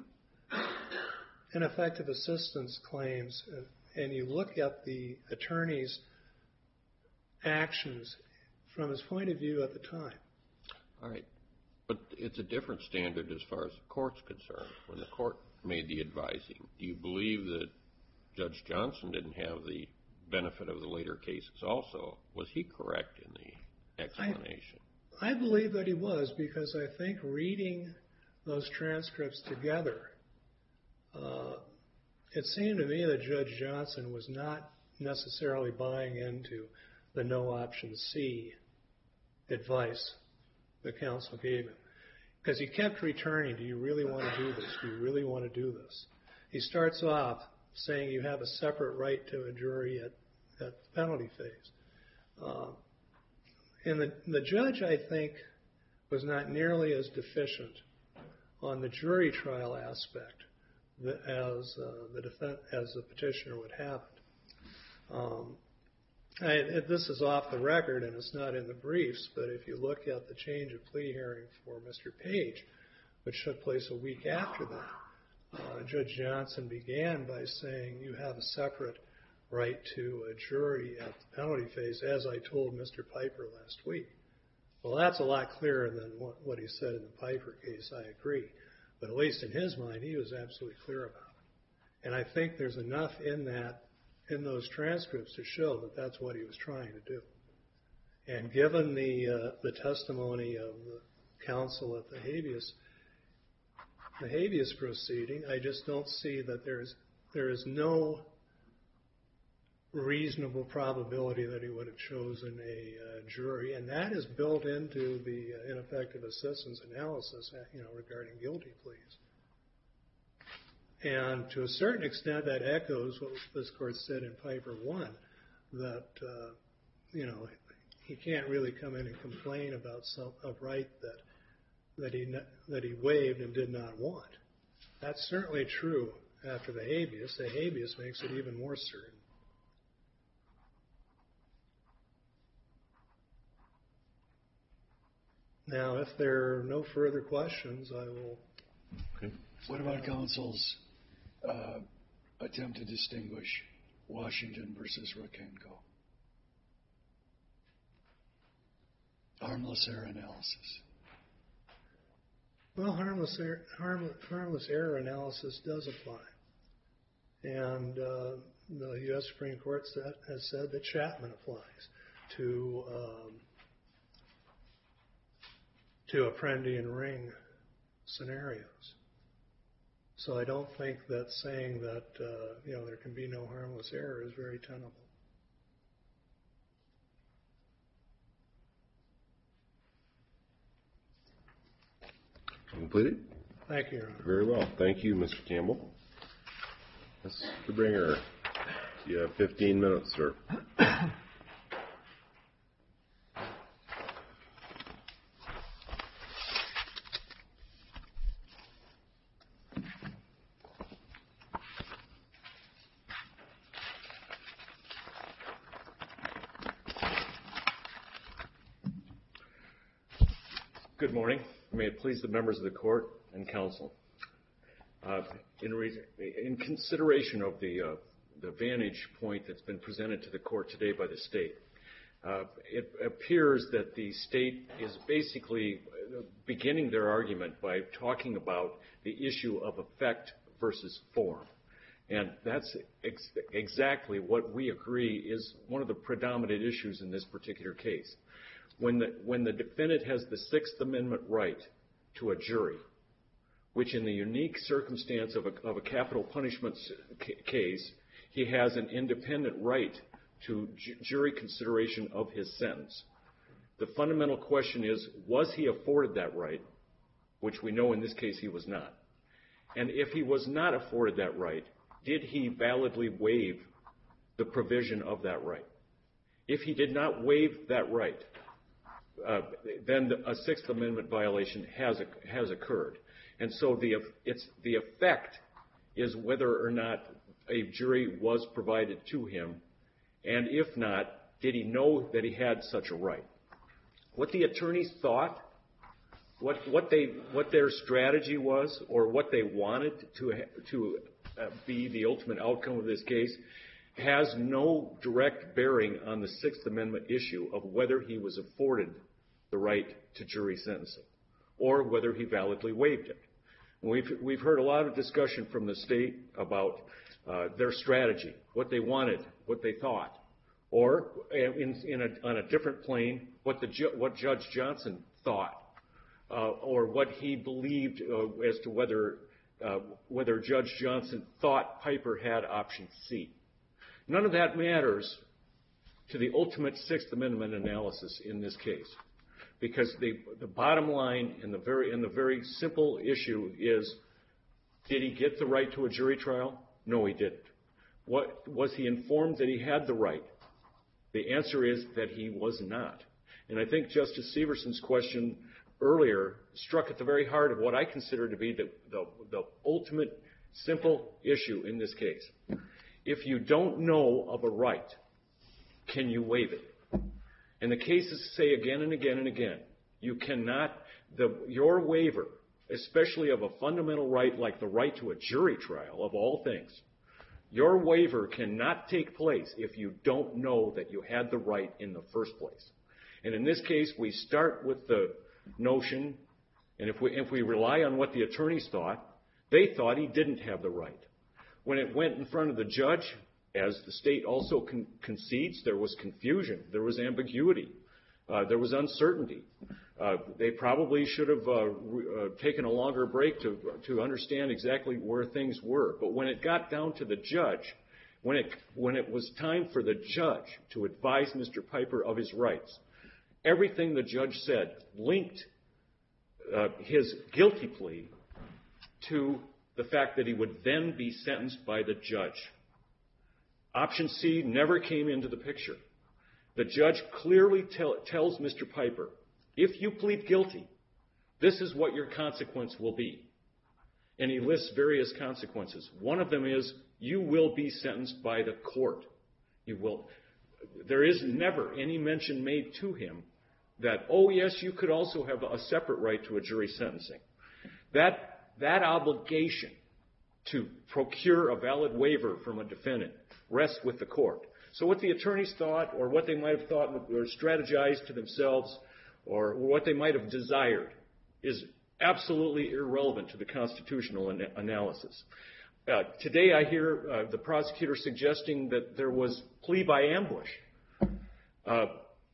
ineffective assistance claims and you look at the attorney's actions from his point of view at the time. All right. But it's a different standard as far as the court's concerned. When the court made the advising, do you believe that Judge Johnson didn't have the benefit of the later cases also? Was he correct in the explanation? I, I believe that he was, because I think reading those transcripts together, uh, it seemed to me that Judge Johnson was not necessarily buying into the no option C advice the counsel gave him. Because he kept returning, do you really want to do this? Do you really want to do this? He starts off saying you have a separate right to a jury at, at the penalty phase. Uh, and the, the judge, I think, was not nearly as deficient on the jury trial aspect as uh, the defense, as the petitioner would have it. Um, I, it, this is off the record and it's not in the briefs, but if you look at the change of plea hearing for Mister Page, which took place a week after that, uh, Judge Johnson began by saying you have a separate right to a jury at the penalty phase, as I told Mister Piper last week. Well, that's a lot clearer than what, what he said in the Piper case, I agree. But at least in his mind, he was absolutely clear about it. And I think there's enough in that, in those transcripts to show that that's what he was trying to do. And given the uh, the testimony of the counsel at the habeas, the habeas proceeding, I just don't see that there's there is no reasonable probability that he would have chosen a uh, jury, and that is built into the uh, ineffective assistance analysis, you know, regarding guilty pleas. And to a certain extent, that echoes what this court said in Piper one, that uh, you know he can't really come in and complain about some a right that that he that he waived and did not want. That's certainly true after the habeas. The habeas makes it even more certain. Now, if there are no further questions, I will. Okay. What about counsel's uh, attempt to distinguish Washington versus Rokenko? Harmless error analysis. Well, harmless error, harm, harmless error analysis does apply. And uh, the U S Supreme Court set, has said that Chapman applies to um, to Apprendi and Ring scenarios. So I don't think that saying that uh, you know there can be no harmless error is very tenable. Completed? Thank you, Your Honor. Very well. Thank you, Mister Campbell. Mister Bringer, you have fifteen minutes, sir. Good morning. May it please the members of the court and counsel. Uh, in, re- in consideration of the, uh, the vantage point that's been presented to the court today by the state, uh, it appears that the state is basically beginning their argument by talking about the issue of effect versus form. And that's ex- exactly what we agree is one of the predominant issues in this particular case. When the, when the defendant has the Sixth Amendment right to a jury, which in the unique circumstance of a, of a capital punishment case, he has an independent right to ju- jury consideration of his sentence. The fundamental question is, was he afforded that right, which we know in this case he was not. And if he was not afforded that right, did he validly waive the provision of that right? If he did not waive that right, uh, then a Sixth Amendment violation has has occurred. And so the it's the effect is whether or not a jury was provided to him, and if not, did he know that he had such a right? What the attorneys thought, what what they what their strategy was, or what they wanted to to uh, be the ultimate outcome of this case, has no direct bearing on the Sixth Amendment issue of whether he was afforded the right to jury sentencing, or whether he validly waived it. We've we've heard a lot of discussion from the state about uh, their strategy, what they wanted, what they thought, or in, in a, on a different plane, what the ju- what Judge Johnson thought, uh, or what he believed uh, as to whether uh, whether Judge Johnson thought Piper had option C. None of that matters to the ultimate Sixth Amendment analysis in this case, because the the bottom line and the very and the very simple issue is: did he get the right to a jury trial? No, he didn't. What was he informed that he had the right? The answer is that he was not. And I think Justice Severson's question earlier struck at the very heart of what I consider to be the, the, the ultimate simple issue in this case. If you don't know of a right, can you waive it? And the cases say again and again and again, you cannot, the, your waiver, especially of a fundamental right like the right to a jury trial of all things, your waiver cannot take place if you don't know that you had the right in the first place. And in this case, we start with the notion, and if we, if we rely on what the attorneys thought, they thought he didn't have the right. When it went in front of the judge, as the state also con- concedes, there was confusion, there was ambiguity, uh, there was uncertainty. Uh, they probably should have uh, re- uh, taken a longer break to to understand exactly where things were. But when it got down to the judge, when it when it was time for the judge to advise Mister Piper of his rights, everything the judge said linked uh, his guilty plea to the fact that he would then be sentenced by the judge. Option C never came into the picture. The judge clearly tell, tells Mister Piper, if you plead guilty, this is what your consequence will be. And he lists various consequences. One of them is you will be sentenced by the court. You will. There is never any mention made to him that, oh, yes, you could also have a separate right to a jury sentencing. That, that obligation to procure a valid waiver from a defendant rests with the court. So what the attorneys thought, or what they might have thought or strategized to themselves, or what they might have desired, is absolutely irrelevant to the constitutional an- analysis. Uh, today I hear uh, the prosecutor suggesting that there was plea by ambush. Uh,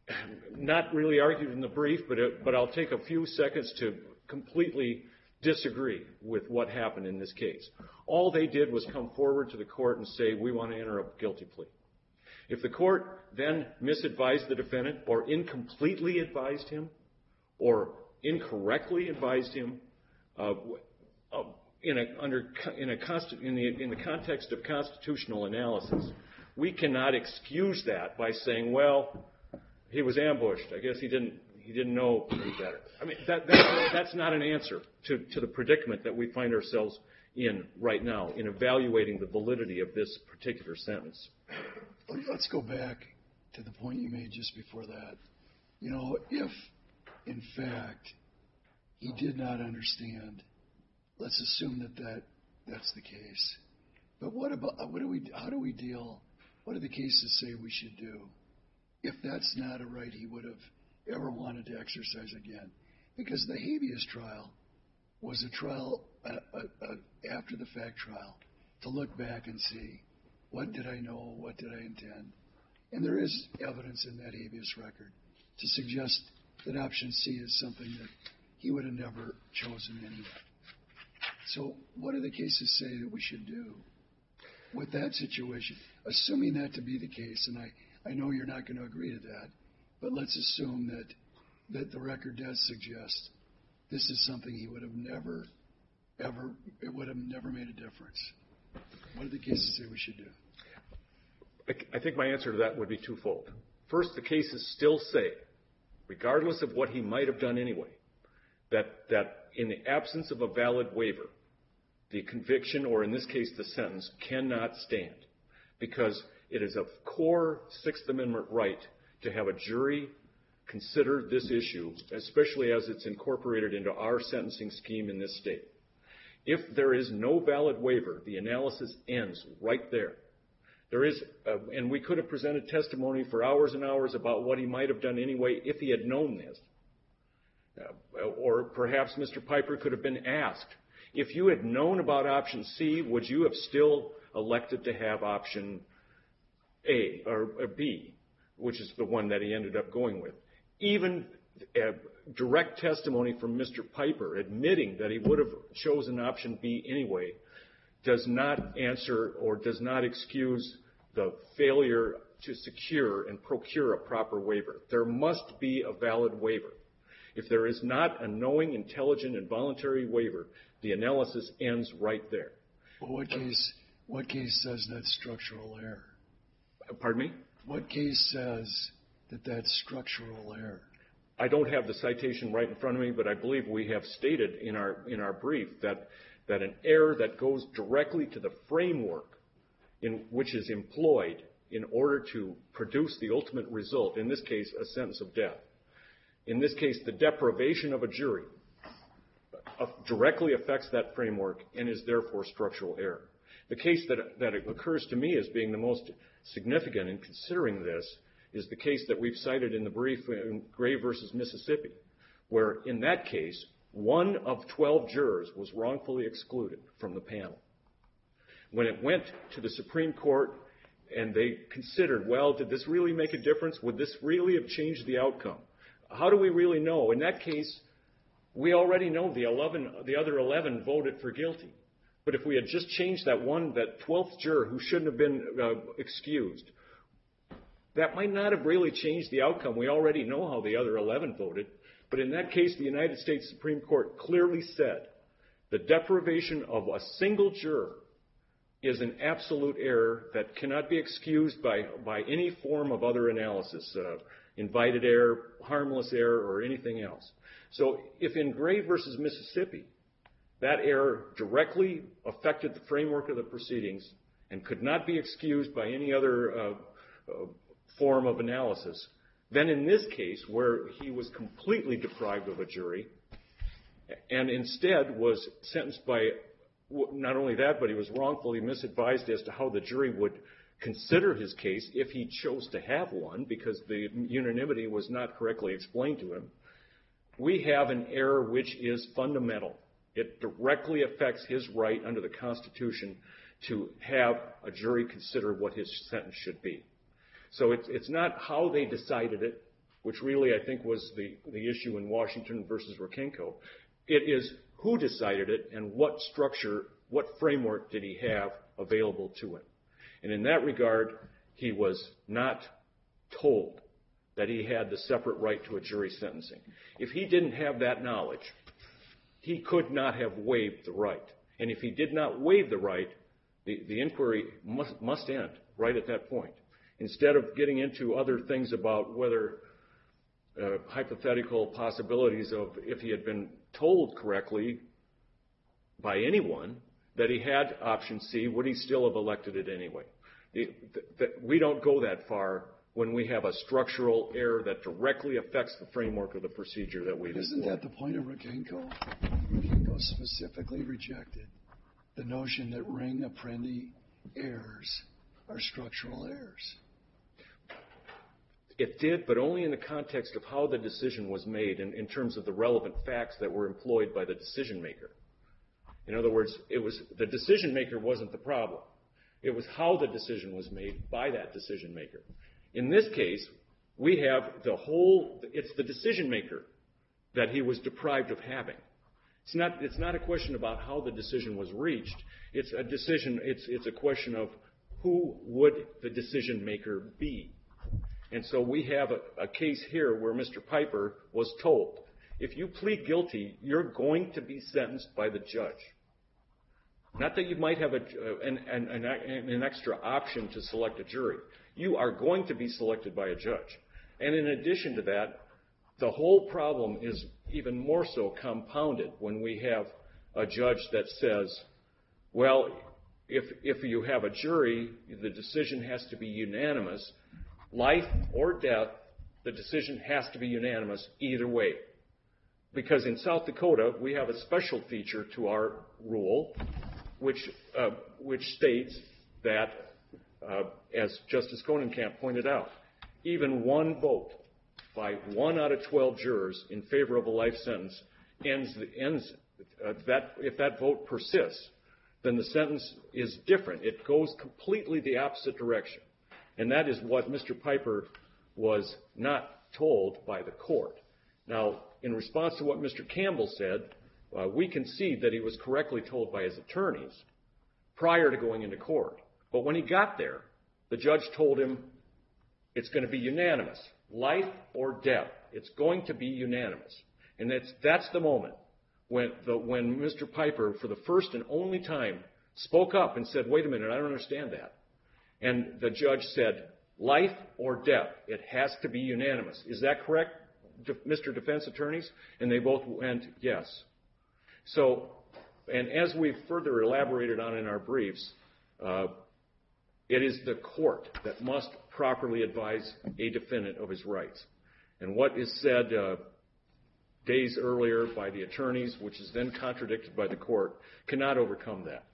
not really argued in the brief, but, it, but I'll take a few seconds to completely disagree with what happened in this case. All they did was come forward to the court and say, we want to enter a guilty plea. If the court then misadvised the defendant, or incompletely advised him, or incorrectly advised him, uh, uh, in a under in a consti- in the in the context of constitutional analysis, we cannot excuse that by saying, well, he was ambushed. I guess he didn't he didn't know any better. I mean, that, that that's not an answer to to the predicament that we find ourselves in right now in evaluating the validity of this particular sentence. Let's go back to the point you made just before that. You know, if, in fact, he did not understand, let's assume that, that that's the case. But what about, what do we, how do we deal, what do the cases say we should do if that's not a right he would have ever wanted to exercise again? Because the habeas trial was a trial, a, a, a after-the-fact trial, to look back and see, what did I know? What did I intend? And there is evidence in that habeas record to suggest that option C is something that he would have never chosen anyway. So what do the cases say that we should do? with that situation, assuming that to be the case, and I, I know you're not going to agree to that, but let's assume that, that the record does suggest this is something he would have never, ever, it would have never made a difference. What do the cases say we should do? I think my answer to that would be twofold. First, the cases still say, regardless of what he might have done anyway, that, that in the absence of a valid waiver, the conviction, or in this case the sentence, cannot stand, because it is a core Sixth Amendment right to have a jury consider this issue, especially as it's incorporated into our sentencing scheme in this state. If there is no valid waiver, the analysis ends right there. There is, uh, and we could have presented testimony for hours and hours about what he might have done anyway if he had known this. Uh, or perhaps Mister Piper could have been asked, if you had known about option C, would you have still elected to have option A or, or B, which is the one that he ended up going with? Even uh, direct testimony from Mister Piper admitting that he would have chosen option B anyway does not answer or does not excuse the failure to secure and procure a proper waiver. There must be a valid waiver. If there is not a knowing, intelligent, and voluntary waiver, the analysis ends right there. Well, what case, what case says that's structural error? Pardon me? What case says that that's structural error? I don't have the citation right in front of me, but I believe we have stated in our in our brief that that an error that goes directly to the framework in which is employed in order to produce the ultimate result, in this case, a sentence of death. In this case, the deprivation of a jury uh, directly affects that framework and is therefore structural error. The case that, that occurs to me as being the most significant in considering this is the case that we've cited in the brief in Gray versus Mississippi, where in that case, one of twelve jurors was wrongfully excluded from the panel. When it went to the Supreme Court and they considered, well, did this really make a difference? Would this really have changed the outcome? How do we really know? In that case, we already know the eleven, the other eleven voted for guilty. But if we had just changed that one, that twelfth juror who shouldn't have been uh, excused, that might not have really changed the outcome. We already know how the other eleven voted. But in that case, the United States Supreme Court clearly said the deprivation of a single juror is an absolute error that cannot be excused by, by any form of other analysis, uh, invited error, harmless error, or anything else. So if in Gray versus Mississippi, that error directly affected the framework of the proceedings and could not be excused by any other uh, uh, form of analysis, then in this case, where he was completely deprived of a jury and instead was sentenced by not only that, but he was wrongfully misadvised as to how the jury would consider his case if he chose to have one, because the unanimity was not correctly explained to him. We have an error which is fundamental. It directly affects his right under the Constitution to have a jury consider what his sentence should be. So it's, it's not how they decided it, which really I think was the, the issue in Washington versus Rokenko. It is who decided it and what structure, what framework did he have available to him. And in that regard, he was not told that he had the separate right to a jury sentencing. If he didn't have that knowledge, he could not have waived the right. And if he did not waive the right, the, the inquiry must, must end right at that point. Instead of getting into other things about whether uh, hypothetical possibilities of if he had been told correctly by anyone that he had option C, would he still have elected it anyway? The, the, the, we don't go that far when we have a structural error that directly affects the framework of the procedure that we've Isn't employed. that the point of Rokenko? Rokenko specifically rejected the notion that ring apprendi errors are structural errors. It did, but only in the context of how the decision was made in, in terms of the relevant facts that were employed by the decision maker. In other words, it was the decision maker wasn't the problem. It was how the decision was made by that decision maker. In this case, we have the whole, it's the decision maker that he was deprived of having. It's not, it's not a question about how the decision was reached. It's a decision, it's, it's a question of who would the decision maker be. And so we have a, a case here where Mister Piper was told, if you plead guilty, you're going to be sentenced by the judge. Not that you might have a, an, an, an, an extra option to select a jury. You are going to be selected by a judge. And in addition to that, the whole problem is even more so compounded when we have a judge that says, well, if, if you have a jury, the decision has to be unanimous. Life or death, the decision has to be unanimous either way. Because in South Dakota, we have a special feature to our rule, which, uh, which states that, uh, as Justice Konenkamp pointed out, even one vote by one out of twelve jurors in favor of a life sentence ends, ends uh, that, if that vote persists, then the sentence is different. It goes completely the opposite direction. And that is what Mister Piper was not told by the court. Now, in response to what Mister Campbell said, uh, we concede that he was correctly told by his attorneys prior to going into court. But when he got there, the judge told him it's going to be unanimous. Life or death. It's going to be unanimous. And that's, that's the moment when, the, when Mister Piper, for the first and only time, spoke up and said, wait a minute, I don't understand that. And the judge said, life or death. It has to be unanimous. Is that correct, Mister Defense Attorneys? And they both went, yes. So, and as we've further elaborated on in our briefs, uh, it is the court that must properly advise a defendant of his rights. And what is said uh, days earlier by the attorneys, which is then contradicted by the court, cannot overcome that.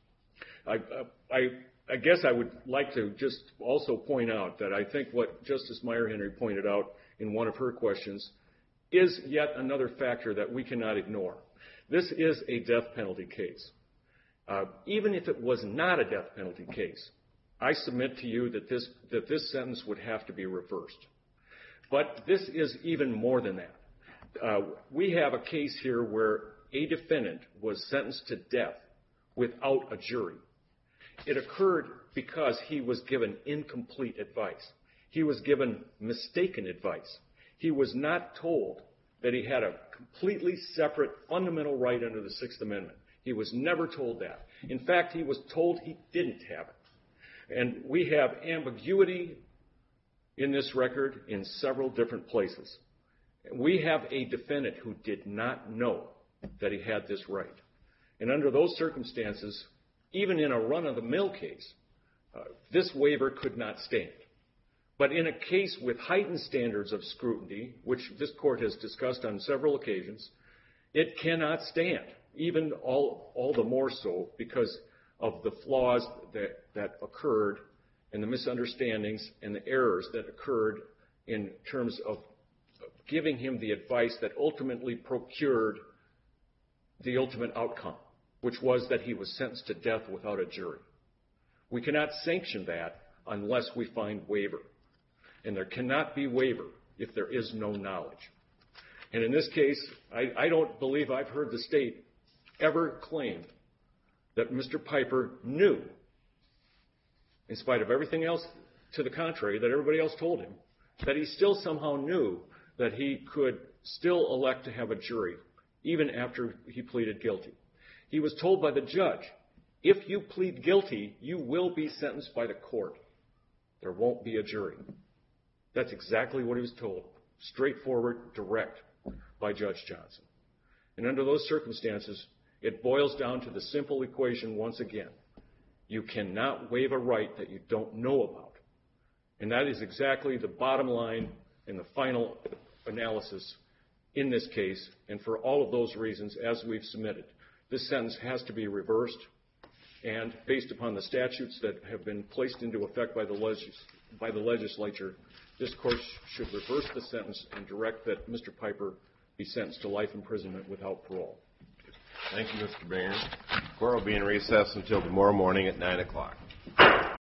I, uh, I, I guess I would like to just also point out that I think what Justice Meyer Henry pointed out in one of her questions is yet another factor that we cannot ignore. This is a death penalty case. Uh, even if it was not a death penalty case, I submit to you that this, that this sentence would have to be reversed. But this is even more than that. Uh, we have a case here where a defendant was sentenced to death without a jury. It occurred because he was given incomplete advice. He was given mistaken advice. He was not told that he had a completely separate fundamental right under the Sixth Amendment. He was never told that. In fact, he was told he didn't have it. And we have ambiguity in this record in several different places. We have a defendant who did not know that he had this right. And under those circumstances, even in a run-of-the-mill case, uh, this waiver could not stand. But in a case with heightened standards of scrutiny, which this court has discussed on several occasions, it cannot stand, even all, all the more so because of the flaws that, that occurred and the misunderstandings and the errors that occurred in terms of giving him the advice that ultimately procured the ultimate outcome, which was that he was sentenced to death without a jury. We cannot sanction that unless we find waiver. And there cannot be waiver if there is no knowledge. And in this case, I, I don't believe I've heard the state ever claim that Mister Piper knew, in spite of everything else to the contrary that everybody else told him, that he still somehow knew that he could still elect to have a jury, even after he pleaded guilty. He was told by the judge, if you plead guilty, you will be sentenced by the court. There won't be a jury. That's exactly what he was told, straightforward, direct, by Judge Johnson. And under those circumstances, it boils down to the simple equation once again. You cannot waive a right that you don't know about. And that is exactly the bottom line and the final analysis in this case. And for all of those reasons, as we've submitted, this sentence has to be reversed. And based upon the statutes that have been placed into effect by the, legis- by the legislature, this court should reverse the sentence and direct that Mister Piper be sentenced to life imprisonment without parole. Thank you, Mister Baird. Court will be in recess until tomorrow morning at nine o'clock.